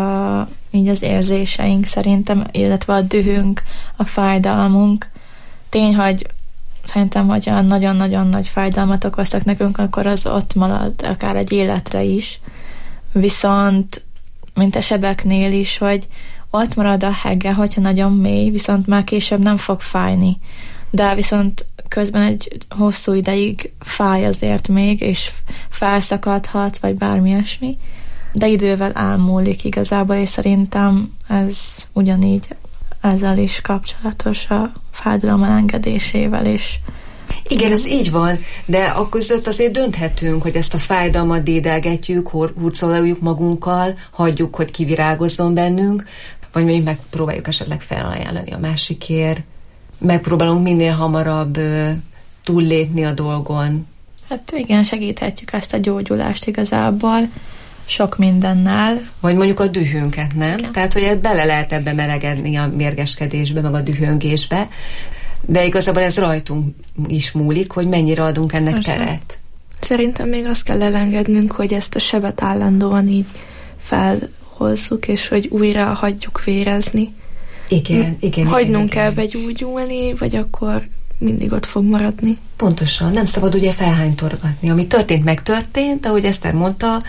így az érzéseink szerintem, illetve a dühünk, a fájdalmunk. Tény, hogy szerintem, hogyha nagyon-nagyon nagy fájdalmat okoztak nekünk, akkor az ott marad akár egy életre is. Viszont, mint a sebeknél is, hogy ott marad a hegge, hogyha nagyon mély, viszont már később nem fog fájni. De viszont közben egy hosszú ideig fáj azért még, és felszakadhat, vagy bármi ilyesmi. De idővel elmúlik igazából, és szerintem ez ugyanígy ezzel is kapcsolatos a fájdalom elengedésével is. Igen, ez így van, de akközött azért dönthetünk, hogy ezt a fájdalmat dédelgetjük, hurcoljuk magunkkal, hagyjuk, hogy kivirágozzon bennünk, vagy még megpróbáljuk esetleg felajánlani a másikért. Megpróbálunk minél hamarabb túllépni a dolgon. Hát igen, segíthetjük ezt a gyógyulást igazából sok mindennel. Vagy mondjuk a dühünket, nem? Igen. Tehát, hogy bele lehet ebbe melegedni a mérgeskedésbe, meg a dühöngésbe, de igazából ez rajtunk is múlik, hogy mennyire adunk ennek teret. Szerintem még azt kell elengednünk, hogy ezt a sebet állandóan így felhozzuk, és hogy újra hagyjuk vérezni. Igen. Hagynunk kell begyógyulni, vagy akkor mindig ott fog maradni. Pontosan, nem szabad ugye felhánytorgatni. Ami történt, megtörtént, ahogy Eszter mondta,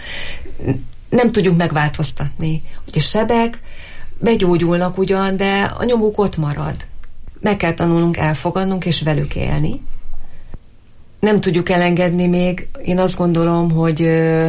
nem tudjuk megváltoztatni. Ugye sebek begyógyulnak ugyan, de a nyomuk ott marad. Meg kell tanulnunk elfogadnunk és velük élni. Nem tudjuk elengedni még, én azt gondolom, hogy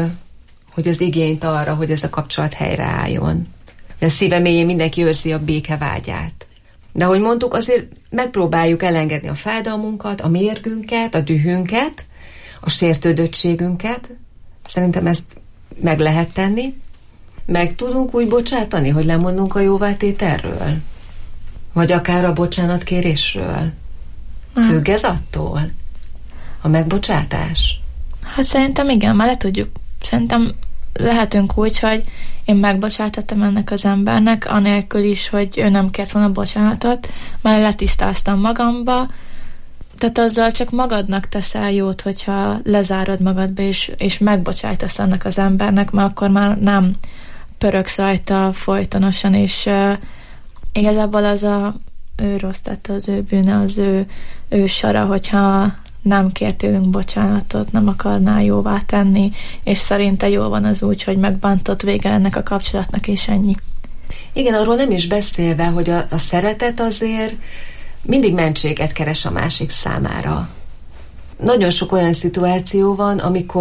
az igényt arra, hogy ez a kapcsolat helyreálljon. A szíve mélyén mindenki őrzi a béke vágyát. De ahogy mondtuk, azért megpróbáljuk elengedni a fájdalmunkat, a mérgünket, a dühünket, a sértődöttségünket. Szerintem ezt meg lehet tenni. Meg tudunk úgy bocsátani, hogy lemondunk a jóvátételről? Vagy akár a bocsánatkérésről? Függ ez attól? A megbocsátás? Hát szerintem igen, már le tudjuk. Szerintem lehetünk úgy, hogy én megbocsátottam ennek az embernek, anélkül is, hogy ő nem kért volna bocsánatot, már letisztáztam magamba, tehát azzal csak magadnak teszel jót, hogyha lezárod magadba, és megbocsájtasz ennek az embernek, mert akkor már nem pöröksz rajta folytonosan, és igazából az ő rossz tette, az ő bűne, az ő sara, hogyha nem kér tőlünk bocsánatot, nem akarná jóvá tenni, és szerinte jó van az úgy, hogy megbántott, vége ennek a kapcsolatnak, és ennyi. Igen, arról nem is beszélve, hogy a szeretet azért mindig mentséget keres a másik számára. Nagyon sok olyan szituáció van,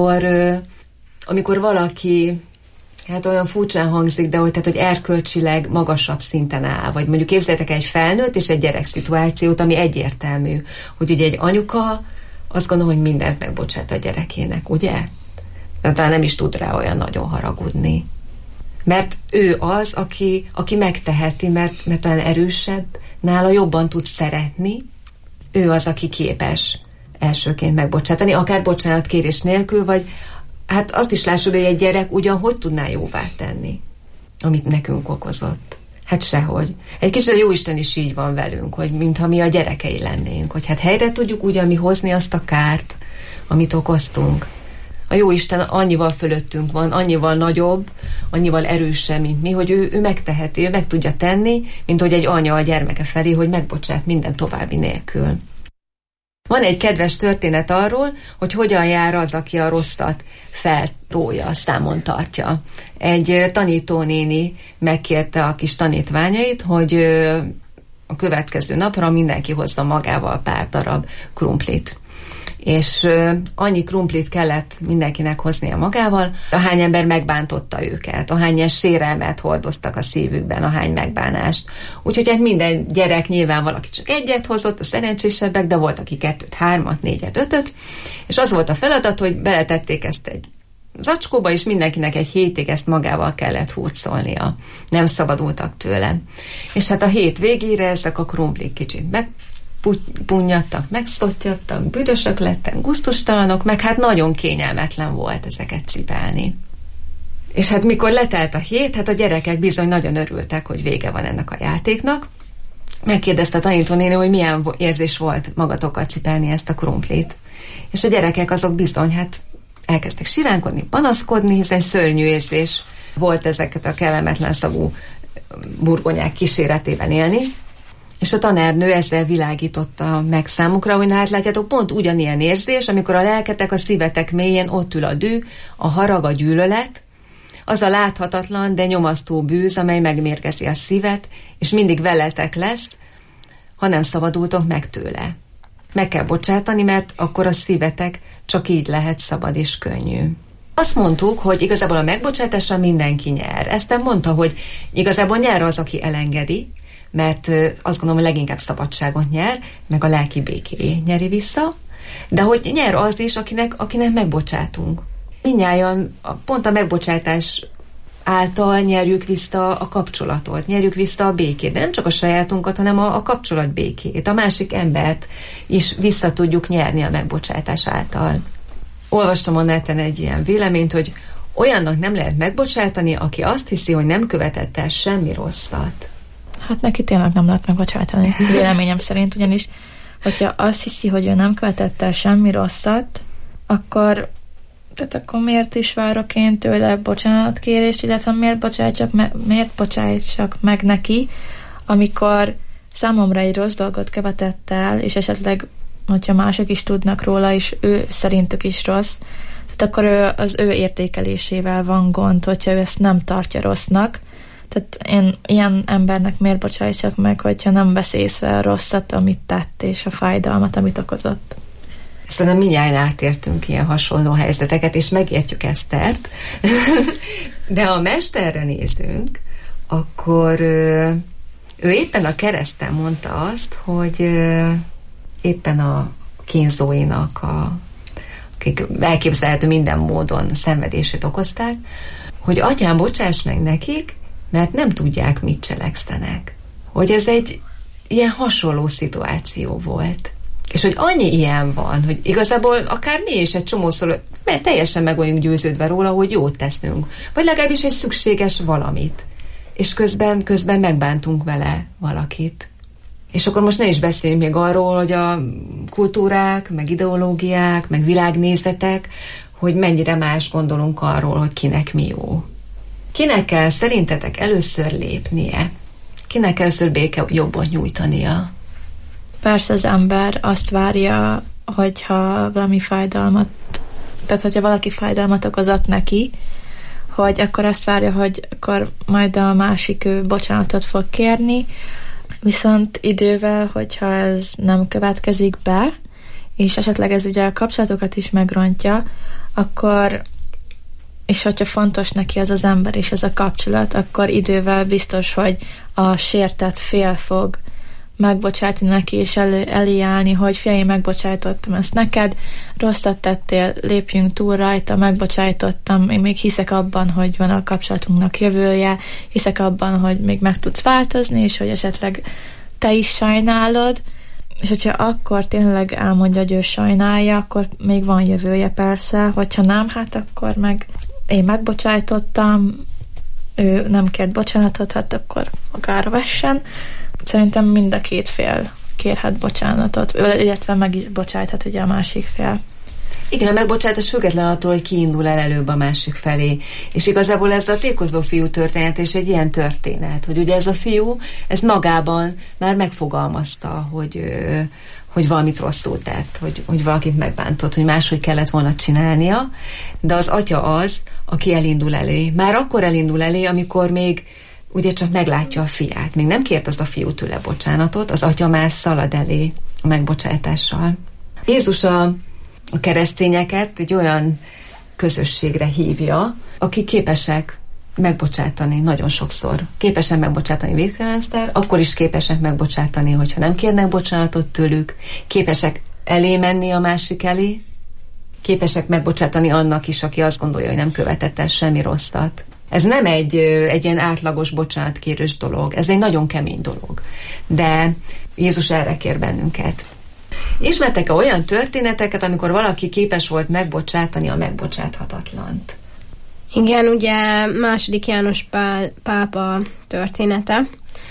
amikor valaki, hát olyan furcsán hangzik, de hogy erkölcsileg magasabb szinten áll. Vagy mondjuk képzeljétek egy felnőtt és egy gyerek szituációt, ami egyértelmű, hogy ugye egy anyuka azt gondolom, hogy mindent megbocsát a gyerekének, ugye? De talán nem is tud rá olyan nagyon haragudni. Mert ő az, aki megteheti, mert talán erősebb, nála jobban tud szeretni. Ő az, aki képes elsőként megbocsátani, akár bocsánatkérés nélkül, vagy hát azt is lássuk, hogy egy gyerek ugyan hogy tudná jóvá tenni, amit nekünk okozott. Hát sehogy. Egy kicsit a Jóisten is így van velünk, hogy mintha mi a gyerekei lennénk, hogy hát helyre tudjuk ugyan mi hozni azt a kárt, amit okoztunk. A Jóisten annyival fölöttünk van, annyival nagyobb, annyival erősebb, mint mi, hogy ő megteheti, ő meg tudja tenni, mint hogy egy anya a gyermeke felé, hogy megbocsát minden további nélkül. Van egy kedves történet arról, hogy hogyan jár az, aki a rosszat felrója, számon tartja. Egy tanítónéni megkérte a kis tanítványait, hogy a következő napra mindenki hozza magával pár darab krumplit. és annyi krumplit kellett mindenkinek hoznia magával, ahány ember megbántotta őket, ahány ilyen sérelmet hordoztak a szívükben, ahány megbánást. Úgyhogy hát minden gyerek nyilván valaki csak egyet hozott, a szerencsésebbek, de volt, aki 2, 3, 4, 5, és az volt a feladat, hogy beletették ezt egy zacskóba, és mindenkinek egy hétig ezt magával kellett hurcolnia. Nem szabadultak tőle. És hát a hét végére ezek a krumplik kicsit megpunnyadtak, megszottyadtak, büdösök lettek, gusztustalanok, meg hát nagyon kényelmetlen volt ezeket cipelni. És hát mikor letelt a hét, hát a gyerekek bizony nagyon örültek, hogy vége van ennek a játéknak. Megkérdezte a tanítónéni, hogy milyen érzés volt magatokkal cipelni ezt a krumplit. És a gyerekek azok bizony hát elkezdtek siránkodni, panaszkodni, hiszen szörnyű érzés volt ezeket a kellemetlen szagú burgonyák kíséretében élni, és a tanárnő ezzel világította meg számukra, hogy na hát látjátok, pont ugyanilyen érzés, amikor a lelketek, a szívetek mélyén ott ül a dű, a harag, a gyűlölet, az a láthatatlan, de nyomasztó bűz, amely megmérgezi a szívet, és mindig veletek lesz, ha nem szabadultok meg tőle. Meg kell bocsátani, mert akkor a szívetek csak így lehet szabad és könnyű. Azt mondtuk, hogy igazából a megbocsátásra mindenki nyer. Ezt nem mondta, hogy igazából nyer az, aki elengedi, mert azt gondolom, hogy leginkább szabadságot nyer, meg a lelki béké nyeri vissza, de hogy nyer az is, akinek megbocsátunk. Mindnyájan pont a megbocsátás által nyerjük vissza a kapcsolatot, nyerjük vissza a békét, de nem csak a sajátunkat, hanem a kapcsolat békét, a másik embert is vissza tudjuk nyerni a megbocsátás által. Olvastam a neten egy ilyen véleményt, hogy olyannak nem lehet megbocsátani, aki azt hiszi, hogy nem követett el semmi rosszat. Hát neki tényleg nem lehet megbocsátani, véleményem szerint, ugyanis hogyha azt hiszi, hogy ő nem követett el semmi rosszat, akkor miért is várok én tőle bocsánatkérést, illetve miért bocsátsak meg neki, amikor számomra egy rossz dolgot követett el, és esetleg, hogyha mások is tudnak róla, és ő szerintük is rossz, tehát akkor az ő értékelésével van gond, hogyha ő ezt nem tartja rossznak. Tehát én ilyen embernek miért bocsátsak meg, hogyha nem vesz észre a rosszat, amit tett, és a fájdalmat, amit okozott. Szerintem mindjárt átértünk ilyen hasonló helyzeteket, és megértjük Esztert. De ha a mesterre nézünk, akkor ő éppen a kereszten mondta azt, hogy éppen a kínzóinak, akik elképzelhető minden módon szenvedését okozták, hogy atyám, bocsáss meg nekik, mert nem tudják, mit cselekszenek. Hogy ez egy ilyen hasonló szituáció volt. És hogy annyi ilyen van, hogy igazából akár mi is egy csomószor, mert teljesen meg vagyunk győződve róla, hogy jót teszünk. Vagy legalábbis egy szükséges valamit. És közben megbántunk vele valakit. És akkor most ne is beszéljünk még arról, hogy a kultúrák, meg ideológiák, meg világnézetek, hogy mennyire más gondolunk arról, hogy kinek mi jó. Kinek kell szerintetek először lépnie? Kinek kell először béke jobban nyújtania? Persze az ember azt várja, hogyha valami fájdalmat, tehát hogyha valaki fájdalmat okozott neki, hogy akkor azt várja, hogy akkor majd a másik ő bocsánatot fog kérni, viszont idővel, hogyha ez nem következik be, és esetleg ez ugye a kapcsolatokat is megrontja, akkor, és hogyha fontos neki az az ember és ez a kapcsolat, akkor idővel biztos, hogy a sértett fél fog megbocsátani neki, és elé állni, hogy figyelj, én megbocsájtottam ezt neked, rosszat tettél, lépjünk túl rajta, megbocsájtottam, én még hiszek abban, hogy van a kapcsolatunknak jövője, hiszek abban, hogy még meg tudsz változni, és hogy esetleg te is sajnálod, és hogyha akkor tényleg elmondja, hogy ő sajnálja, akkor még van jövője persze, hogyha nem, hát akkor meg én megbocsájtottam, ő nem kért bocsánatot, hát akkor magára vessen. Szerintem mind a két fél kérhet bocsánatot, illetve meg is bocsájthat ugye a másik fél. Igen, a megbocsátás független attól, hogy kiindul el előbb a másik felé. És igazából ez a tékozló fiú történet, és egy ilyen történet, hogy ugye ez a fiú, ez magában már megfogalmazta, hogy valamit rosszul tett, hogy valakit megbántott, hogy máshogy kellett volna csinálnia, de az atya az, aki elindul elé. Már akkor elindul elé, amikor még ugye csak meglátja a fiát. Még nem kért az a fiú tőle bocsánatot, az atya már szalad elé a megbocsátással. Jézus a a keresztényeket egy olyan közösségre hívja, akik képesek megbocsátani nagyon sokszor. Képesek megbocsátani vétkelenszter, akkor is képesek megbocsátani, hogyha nem kérnek bocsánatot tőlük, képesek elé menni a másik elé, képesek megbocsátani annak is, aki azt gondolja, hogy nem követett el semmi rosszat. Ez nem egy ilyen átlagos bocsánatkérős dolog, ez egy nagyon kemény dolog. De Jézus erre kér bennünket. Ismertek-e olyan történeteket, amikor valaki képes volt megbocsátani a megbocsáthatatlant? Igen, ugye II. János Pál pápa története.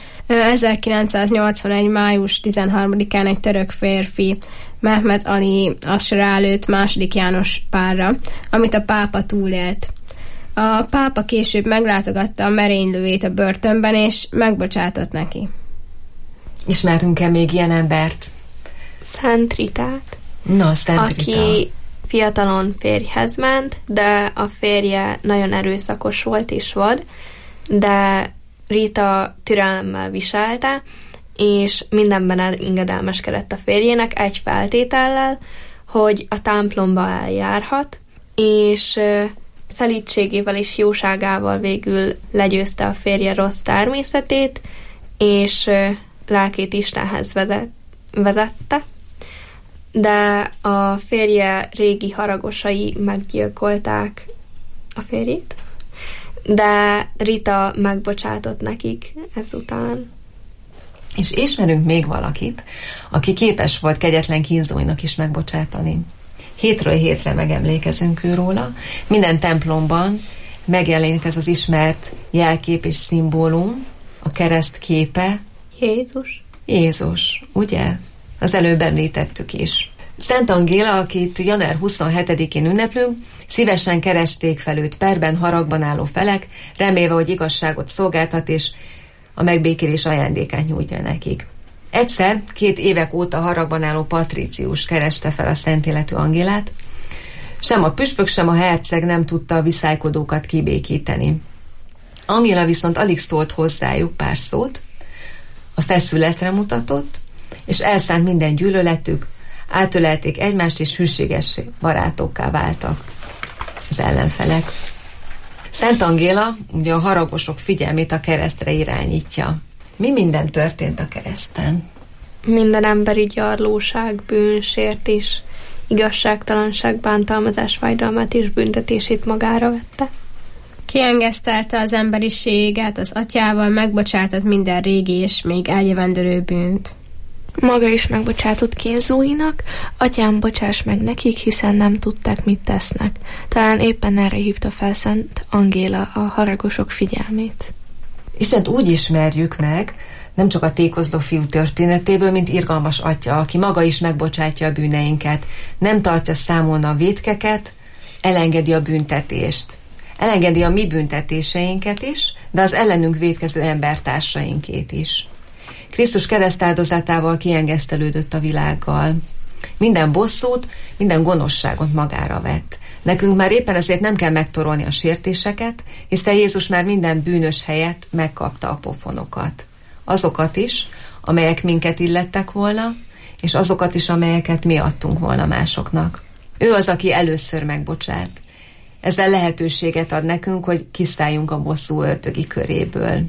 1981. május 13-án egy török férfi Mehmet Ali Asra lőtt II. János Pálra, amit a pápa túlélt. A pápa később meglátogatta a merénylőjét a börtönben, és megbocsátott neki. Ismerünk-e még ilyen embert? Szent Ritát. Na, Szent Rita. Aki fiatalon férjhez ment, de a férje nagyon erőszakos volt és vad, de Rita türelemmel viselte, és mindenben engedelmeskedett a férjének egy feltétellel, hogy a templomba eljárhat, és szelídségével és jóságával végül legyőzte a férje rossz természetét, és lelkét Istenhez vezette. De a férje régi haragosai meggyilkolták a férjét, de Rita megbocsátott nekik ezután. És ismerünk még valakit, aki képes volt kegyetlen kínzóinak is megbocsátani. Hétről hétre megemlékezünk róla. Minden templomban megjelenik ez az ismert jelkép és szimbólum, a kereszt képe. Jézus, ugye? Az előbb említettük is. Szent Angéla, akit január 27-én ünneplünk, szívesen keresték fel őt perben, haragban álló felek, remélve, hogy igazságot szolgáltat, és a megbékélés ajándékát nyújtja nekik. Egyszer, 2 évek óta haragban álló Patricius kereste fel a szent életű Angélát, sem a püspök, sem a herceg nem tudta a viszálykodókat kibékíteni. Angéla viszont alig szólt hozzájuk pár szót, a feszületre mutatott, és elszánt minden gyűlöletük, átölelték egymást, és hűséges barátokká váltak az ellenfelek. Szent Angéla ugye a haragosok figyelmét a keresztre irányítja. Mi minden történt a kereszten? Minden emberi gyarlóság, bűnsértés, igazságtalanság, bántalmazás, fájdalmát és büntetését magára vette. Kiengesztelte az emberiséget, az atyával megbocsátott minden régi és még eljövendő bűnt. Maga is megbocsátott kínzóinak, atyám, bocsáss meg nekik, hiszen nem tudták, mit tesznek. Talán éppen erre hívta fel Szent Angéla a haragosok figyelmét. Istent úgy ismerjük meg, nem csak a tékozló fiú történetéből, mint irgalmas atya, aki maga is megbocsátja a bűneinket, nem tartja számon a vétkeket, elengedi a büntetést. Elengedi a mi büntetéseinket is, de az ellenünk vétkező embertársainkét is. Krisztus keresztáldozatával kiengesztelődött a világgal. Minden bosszút, minden gonoszságot magára vett. Nekünk már éppen ezért nem kell megtorolni a sértéseket, hiszen Jézus már minden bűnös helyett megkapta a pofonokat. Azokat is, amelyek minket illettek volna, és azokat is, amelyeket mi adtunk volna másoknak. Ő az, aki először megbocsát. Ezzel lehetőséget ad nekünk, hogy kiszálljunk a bosszú ördögi köréből.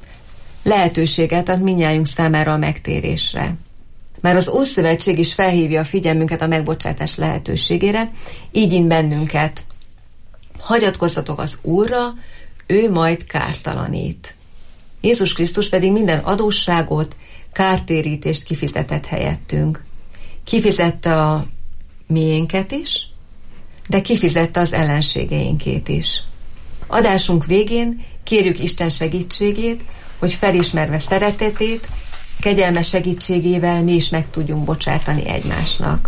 Lehetőséget ad mindnyájunk számára a megtérésre. Már az Ószövetség is felhívja a figyelmünket a megbocsátás lehetőségére, így int bennünket. Hagyatkozzatok az Úrra, ő majd kártalanít. Jézus Krisztus pedig minden adósságot, kártérítést kifizetett helyettünk. Kifizette a miénket is, de kifizette az ellenségeinkét is. Adásunk végén kérjük Isten segítségét, hogy felismerve szeretetét, kegyelme segítségével mi is meg tudjunk bocsátani egymásnak.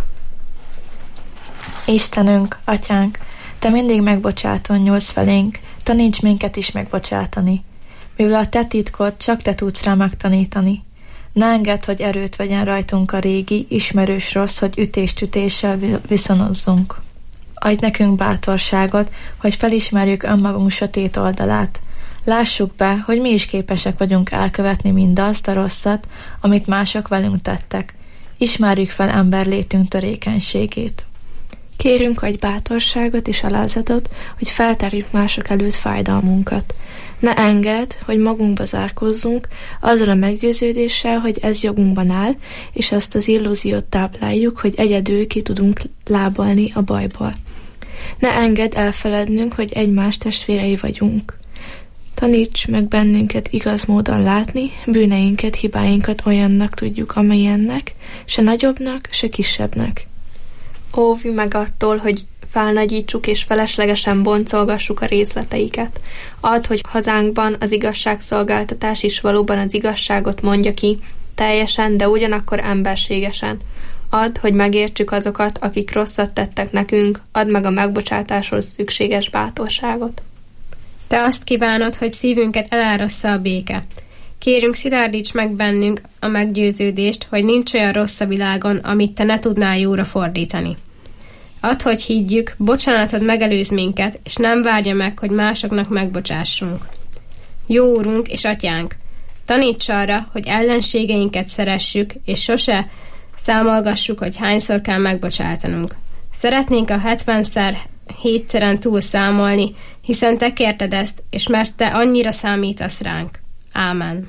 Istenünk, Atyánk, Te mindig megbocsáton nyúlsz felénk, taníts minket is megbocsátani. Mivel a Te titkot csak Te tudsz rá megtanítani. Ne engedd, hogy erőt vegyen rajtunk a régi, ismerős rossz, hogy ütést-ütéssel viszonozzunk. Adj nekünk bátorságot, hogy felismerjük önmagunk sötét oldalát. Lássuk be, hogy mi is képesek vagyunk elkövetni mindazt a rosszat, amit mások velünk tettek. Ismerjük fel emberlétünk törékenységét. Kérünk adj bátorságot és alázatot, hogy feltárjuk mások előtt fájdalmunkat. Ne engedd, hogy magunkba zárkózzunk, azzal a meggyőződéssel, hogy ez jogunkban áll, és azt az illúziót tápláljuk, hogy egyedül ki tudunk lábalni a bajból. Ne engedd elfelednünk, hogy egymás testvérei vagyunk. Taníts meg bennünket igaz módon látni, bűneinket, hibáinkat olyannak tudjuk, amilyennek, se nagyobbnak, se kisebbnek. Óvj meg attól, hogy felnagyítsuk és feleslegesen boncolgassuk a részleteiket. Add, hogy hazánkban az igazságszolgáltatás is valóban az igazságot mondja ki, teljesen, de ugyanakkor emberségesen. Add, hogy megértsük azokat, akik rosszat tettek nekünk, add meg a megbocsátáshoz szükséges bátorságot. Te azt kívánod, hogy szívünket elárassza a béke. Kérünk, szilárdíts meg bennünk a meggyőződést, hogy nincs olyan rossz a világon, amit te ne tudnál jóra fordítani. Add, hogy higgyük, bocsánatod megelőz minket, és nem várja meg, hogy másoknak megbocsássunk. Jó Úrunk és Atyánk, taníts arra, hogy ellenségeinket szeressük, és sose számolgassuk, hogy hányszor kell megbocsátanunk. Szeretnénk a 70-szer 7-szeren túl számolni, hiszen te kérted ezt, és mert te annyira számítasz ránk. Ámen.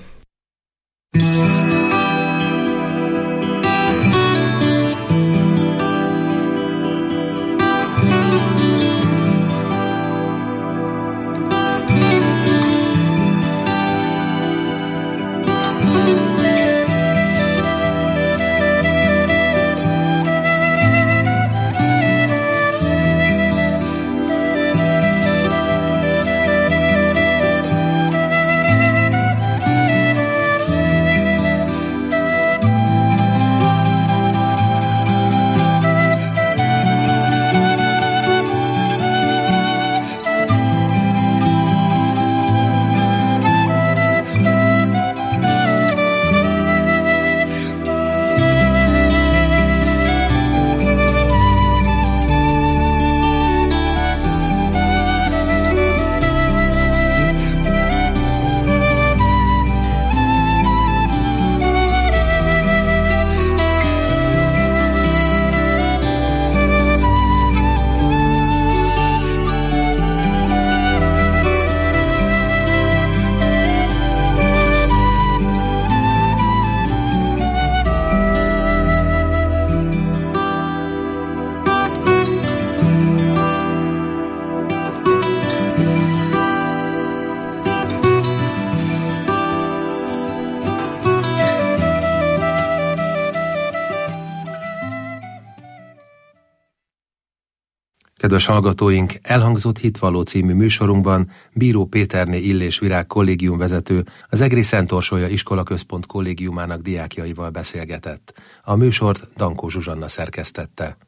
Kedves hallgatóink, elhangzott Hitvalló című műsorunkban Bíró Péterné Illés Virág kollégiumvezető az Egri Szent Orsolya Iskolaközpont kollégiumának diákjaival beszélgetett. A műsort Dankó Zsuzsanna szerkesztette.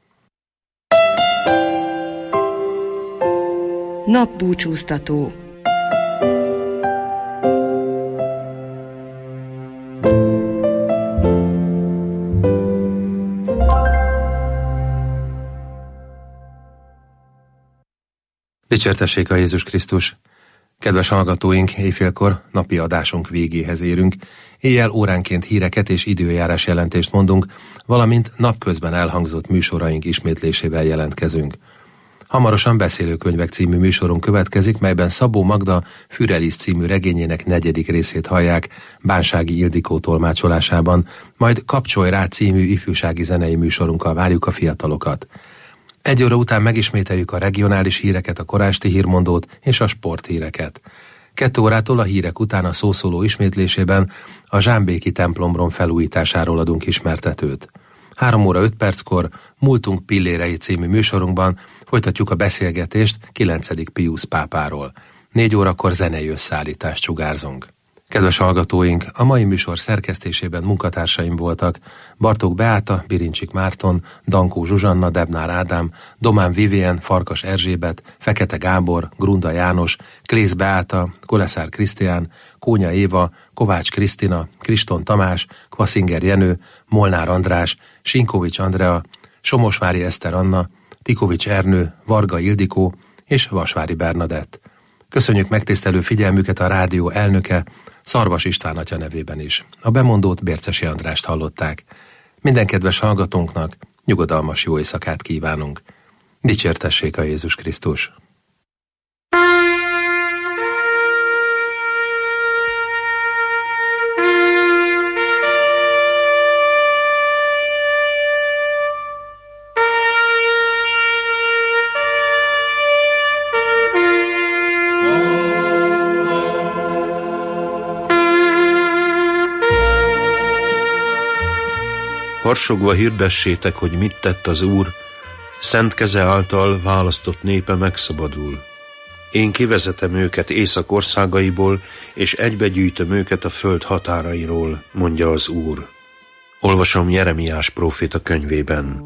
Napbúcsúztató. Dicsértessék a Jézus Krisztus! Kedves hallgatóink, éjfélkor napi adásunk végéhez érünk. Éjjel óránként híreket és időjárás jelentést mondunk, valamint napközben elhangzott műsoraink ismétlésével jelentkezünk. Hamarosan Beszélőkönyvek című műsorunk következik, melyben Szabó Magda Fürelisz című regényének 4. részét hallják Bánsági Ildikó tolmácsolásában, majd Kapcsolj rá című ifjúsági zenei műsorunkkal várjuk a fiatalokat. 1 óra után megismételjük a regionális híreket, a korásti hírmondót és a sporthíreket. 2 órától a hírek után a szószóló ismétlésében a Zsámbéki templomrom felújításáról adunk ismertetőt. 3 óra 5 perckor Múltunk pillérei című műsorunkban folytatjuk a beszélgetést 9. Piusz pápáról. 4 órakor zenei összeállítást sugárzunk. Kedves hallgatóink, a mai műsor szerkesztésében munkatársaim voltak Bartók Beáta, Birincsik Márton, Dankó Zsuzsanna, Debnár Ádám, Domán Vivien, Farkas Erzsébet, Fekete Gábor, Grunda János, Klész Beáta, Koleszár Krisztián, Kónya Éva, Kovács Krisztina, Kriston Tamás, Kvaszinger Jenő, Molnár András, Sinkovics Andrea, Somosvári Eszter Anna, Tikovics Ernő, Varga Ildikó és Vasvári Bernadett. Köszönjük megtisztelő figyelmüket a rádió elnöke, Szarvas István atya nevében is. A bemondót Bércesi Andrást hallották. Minden kedves hallgatónknak nyugodalmas jó éjszakát kívánunk. Dicsértessék a Jézus Krisztus! Harsogva hirdessétek, hogy mit tett az Úr, szent keze által választott népe megszabadul. Én kivezetem őket észak országaiból, és egybegyűjtöm őket a föld határairól, mondja az Úr. Olvasom Jeremiás próféta könyvében.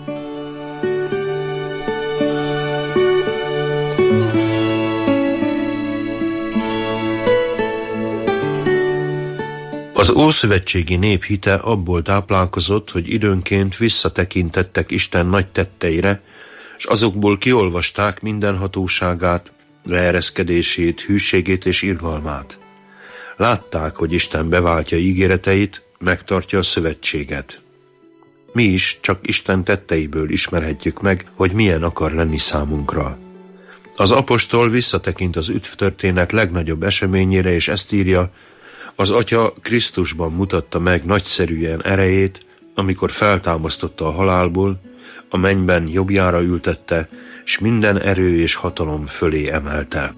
Az ószövetségi nép hite abból táplálkozott, hogy időnként visszatekintettek Isten nagy tetteire, és azokból kiolvasták minden hatóságát, leereszkedését, hűségét és irgalmát. Látták, hogy Isten beváltja ígéreteit, megtartja a szövetséget. Mi is csak Isten tetteiből ismerhetjük meg, hogy milyen akar lenni számunkra. Az apostol visszatekint az üdvtörténet legnagyobb eseményére, és ezt írja: az Atya Krisztusban mutatta meg nagyszerűen erejét, amikor feltámasztotta a halálból, a mennyben jobbjára ültette, s minden erő és hatalom fölé emelte.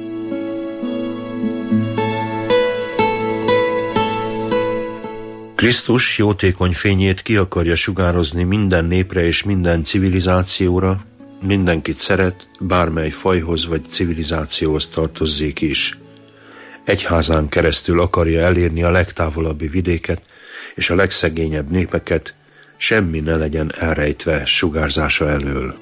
Krisztus jótékony fényét ki akarja sugározni minden népre és minden civilizációra, mindenkit szeret, bármely fajhoz vagy civilizációhoz tartozzék is. Egyházán keresztül akarja elérni a legtávolabbi vidéket és a legszegényebb népeket, semmi ne legyen elrejtve sugárzása elől.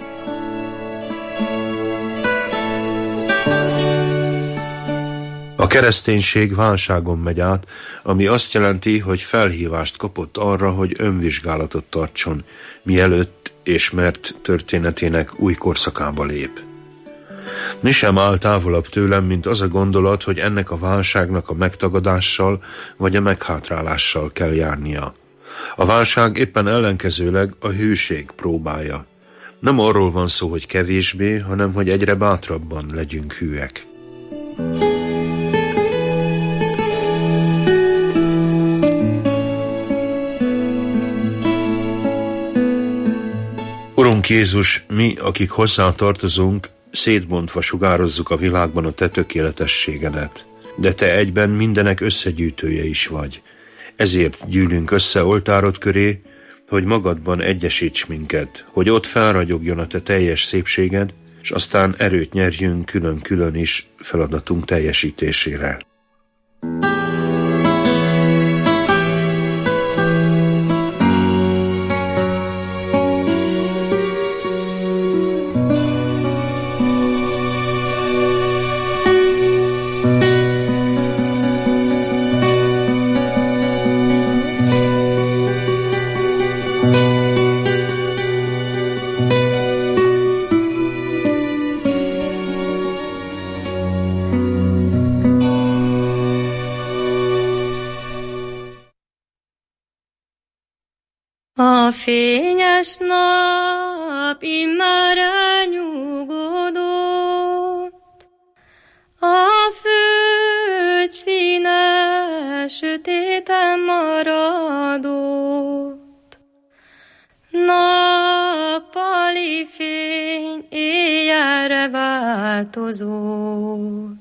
A kereszténység válságon megy át, ami azt jelenti, hogy felhívást kapott arra, hogy önvizsgálatot tartson, mielőtt és mert történetének új korszakába lép. Mi sem áll távolabb tőlem, mint az a gondolat, hogy ennek a válságnak a megtagadással vagy a meghátrálással kell járnia. A válság éppen ellenkezőleg a hűség próbája. Nem arról van szó, hogy kevésbé, hanem hogy egyre bátrabban legyünk hűek. Urunk Jézus, mi, akik hozzá tartozunk, szétbontva sugározzuk a világban a te tökéletességedet, de te egyben mindenek összegyűjtője is vagy. Ezért gyűlünk össze oltárod köré, hogy magadban egyesíts minket, hogy ott felragyogjon a te teljes szépséged, és aztán erőt nyerjünk külön-külön is feladatunk teljesítésére. A fényes nap immár elnyugodott, a föld színe sötéten maradott. Nappali fény éjjelre változott.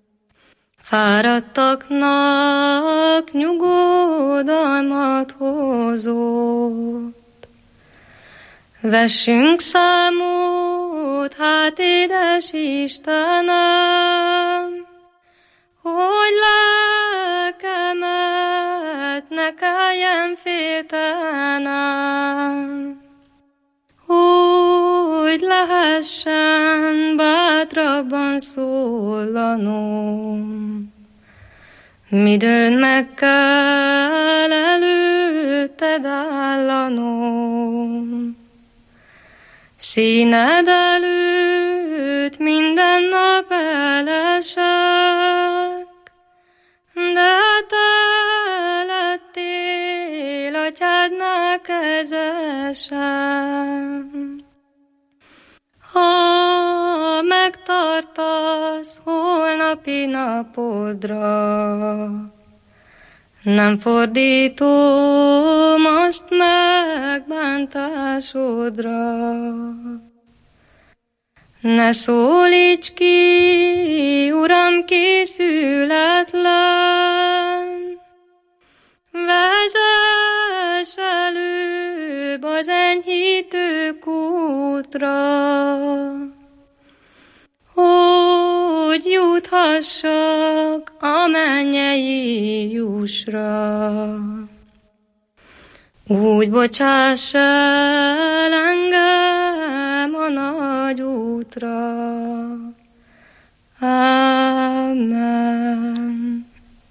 Fáradtaknak nyugodalmat hozott. Vessünk számot, hát édes Istenem, hogy lelkemet ne kelljen féltenem, hogy lehessen bátrabban szólanom. Midőn meg kell előtted állanom, színed előtt minden nap elesek, de te lettél atyádnál kezesem. ünnepi napodra. Nem fordítom azt megbántásodra. Ne szólíts ki, Uram, készületlen, vezess előbb az enyhítő kútra, hogy juthassak a mennyei jussra. Úgy bocsáss el engem,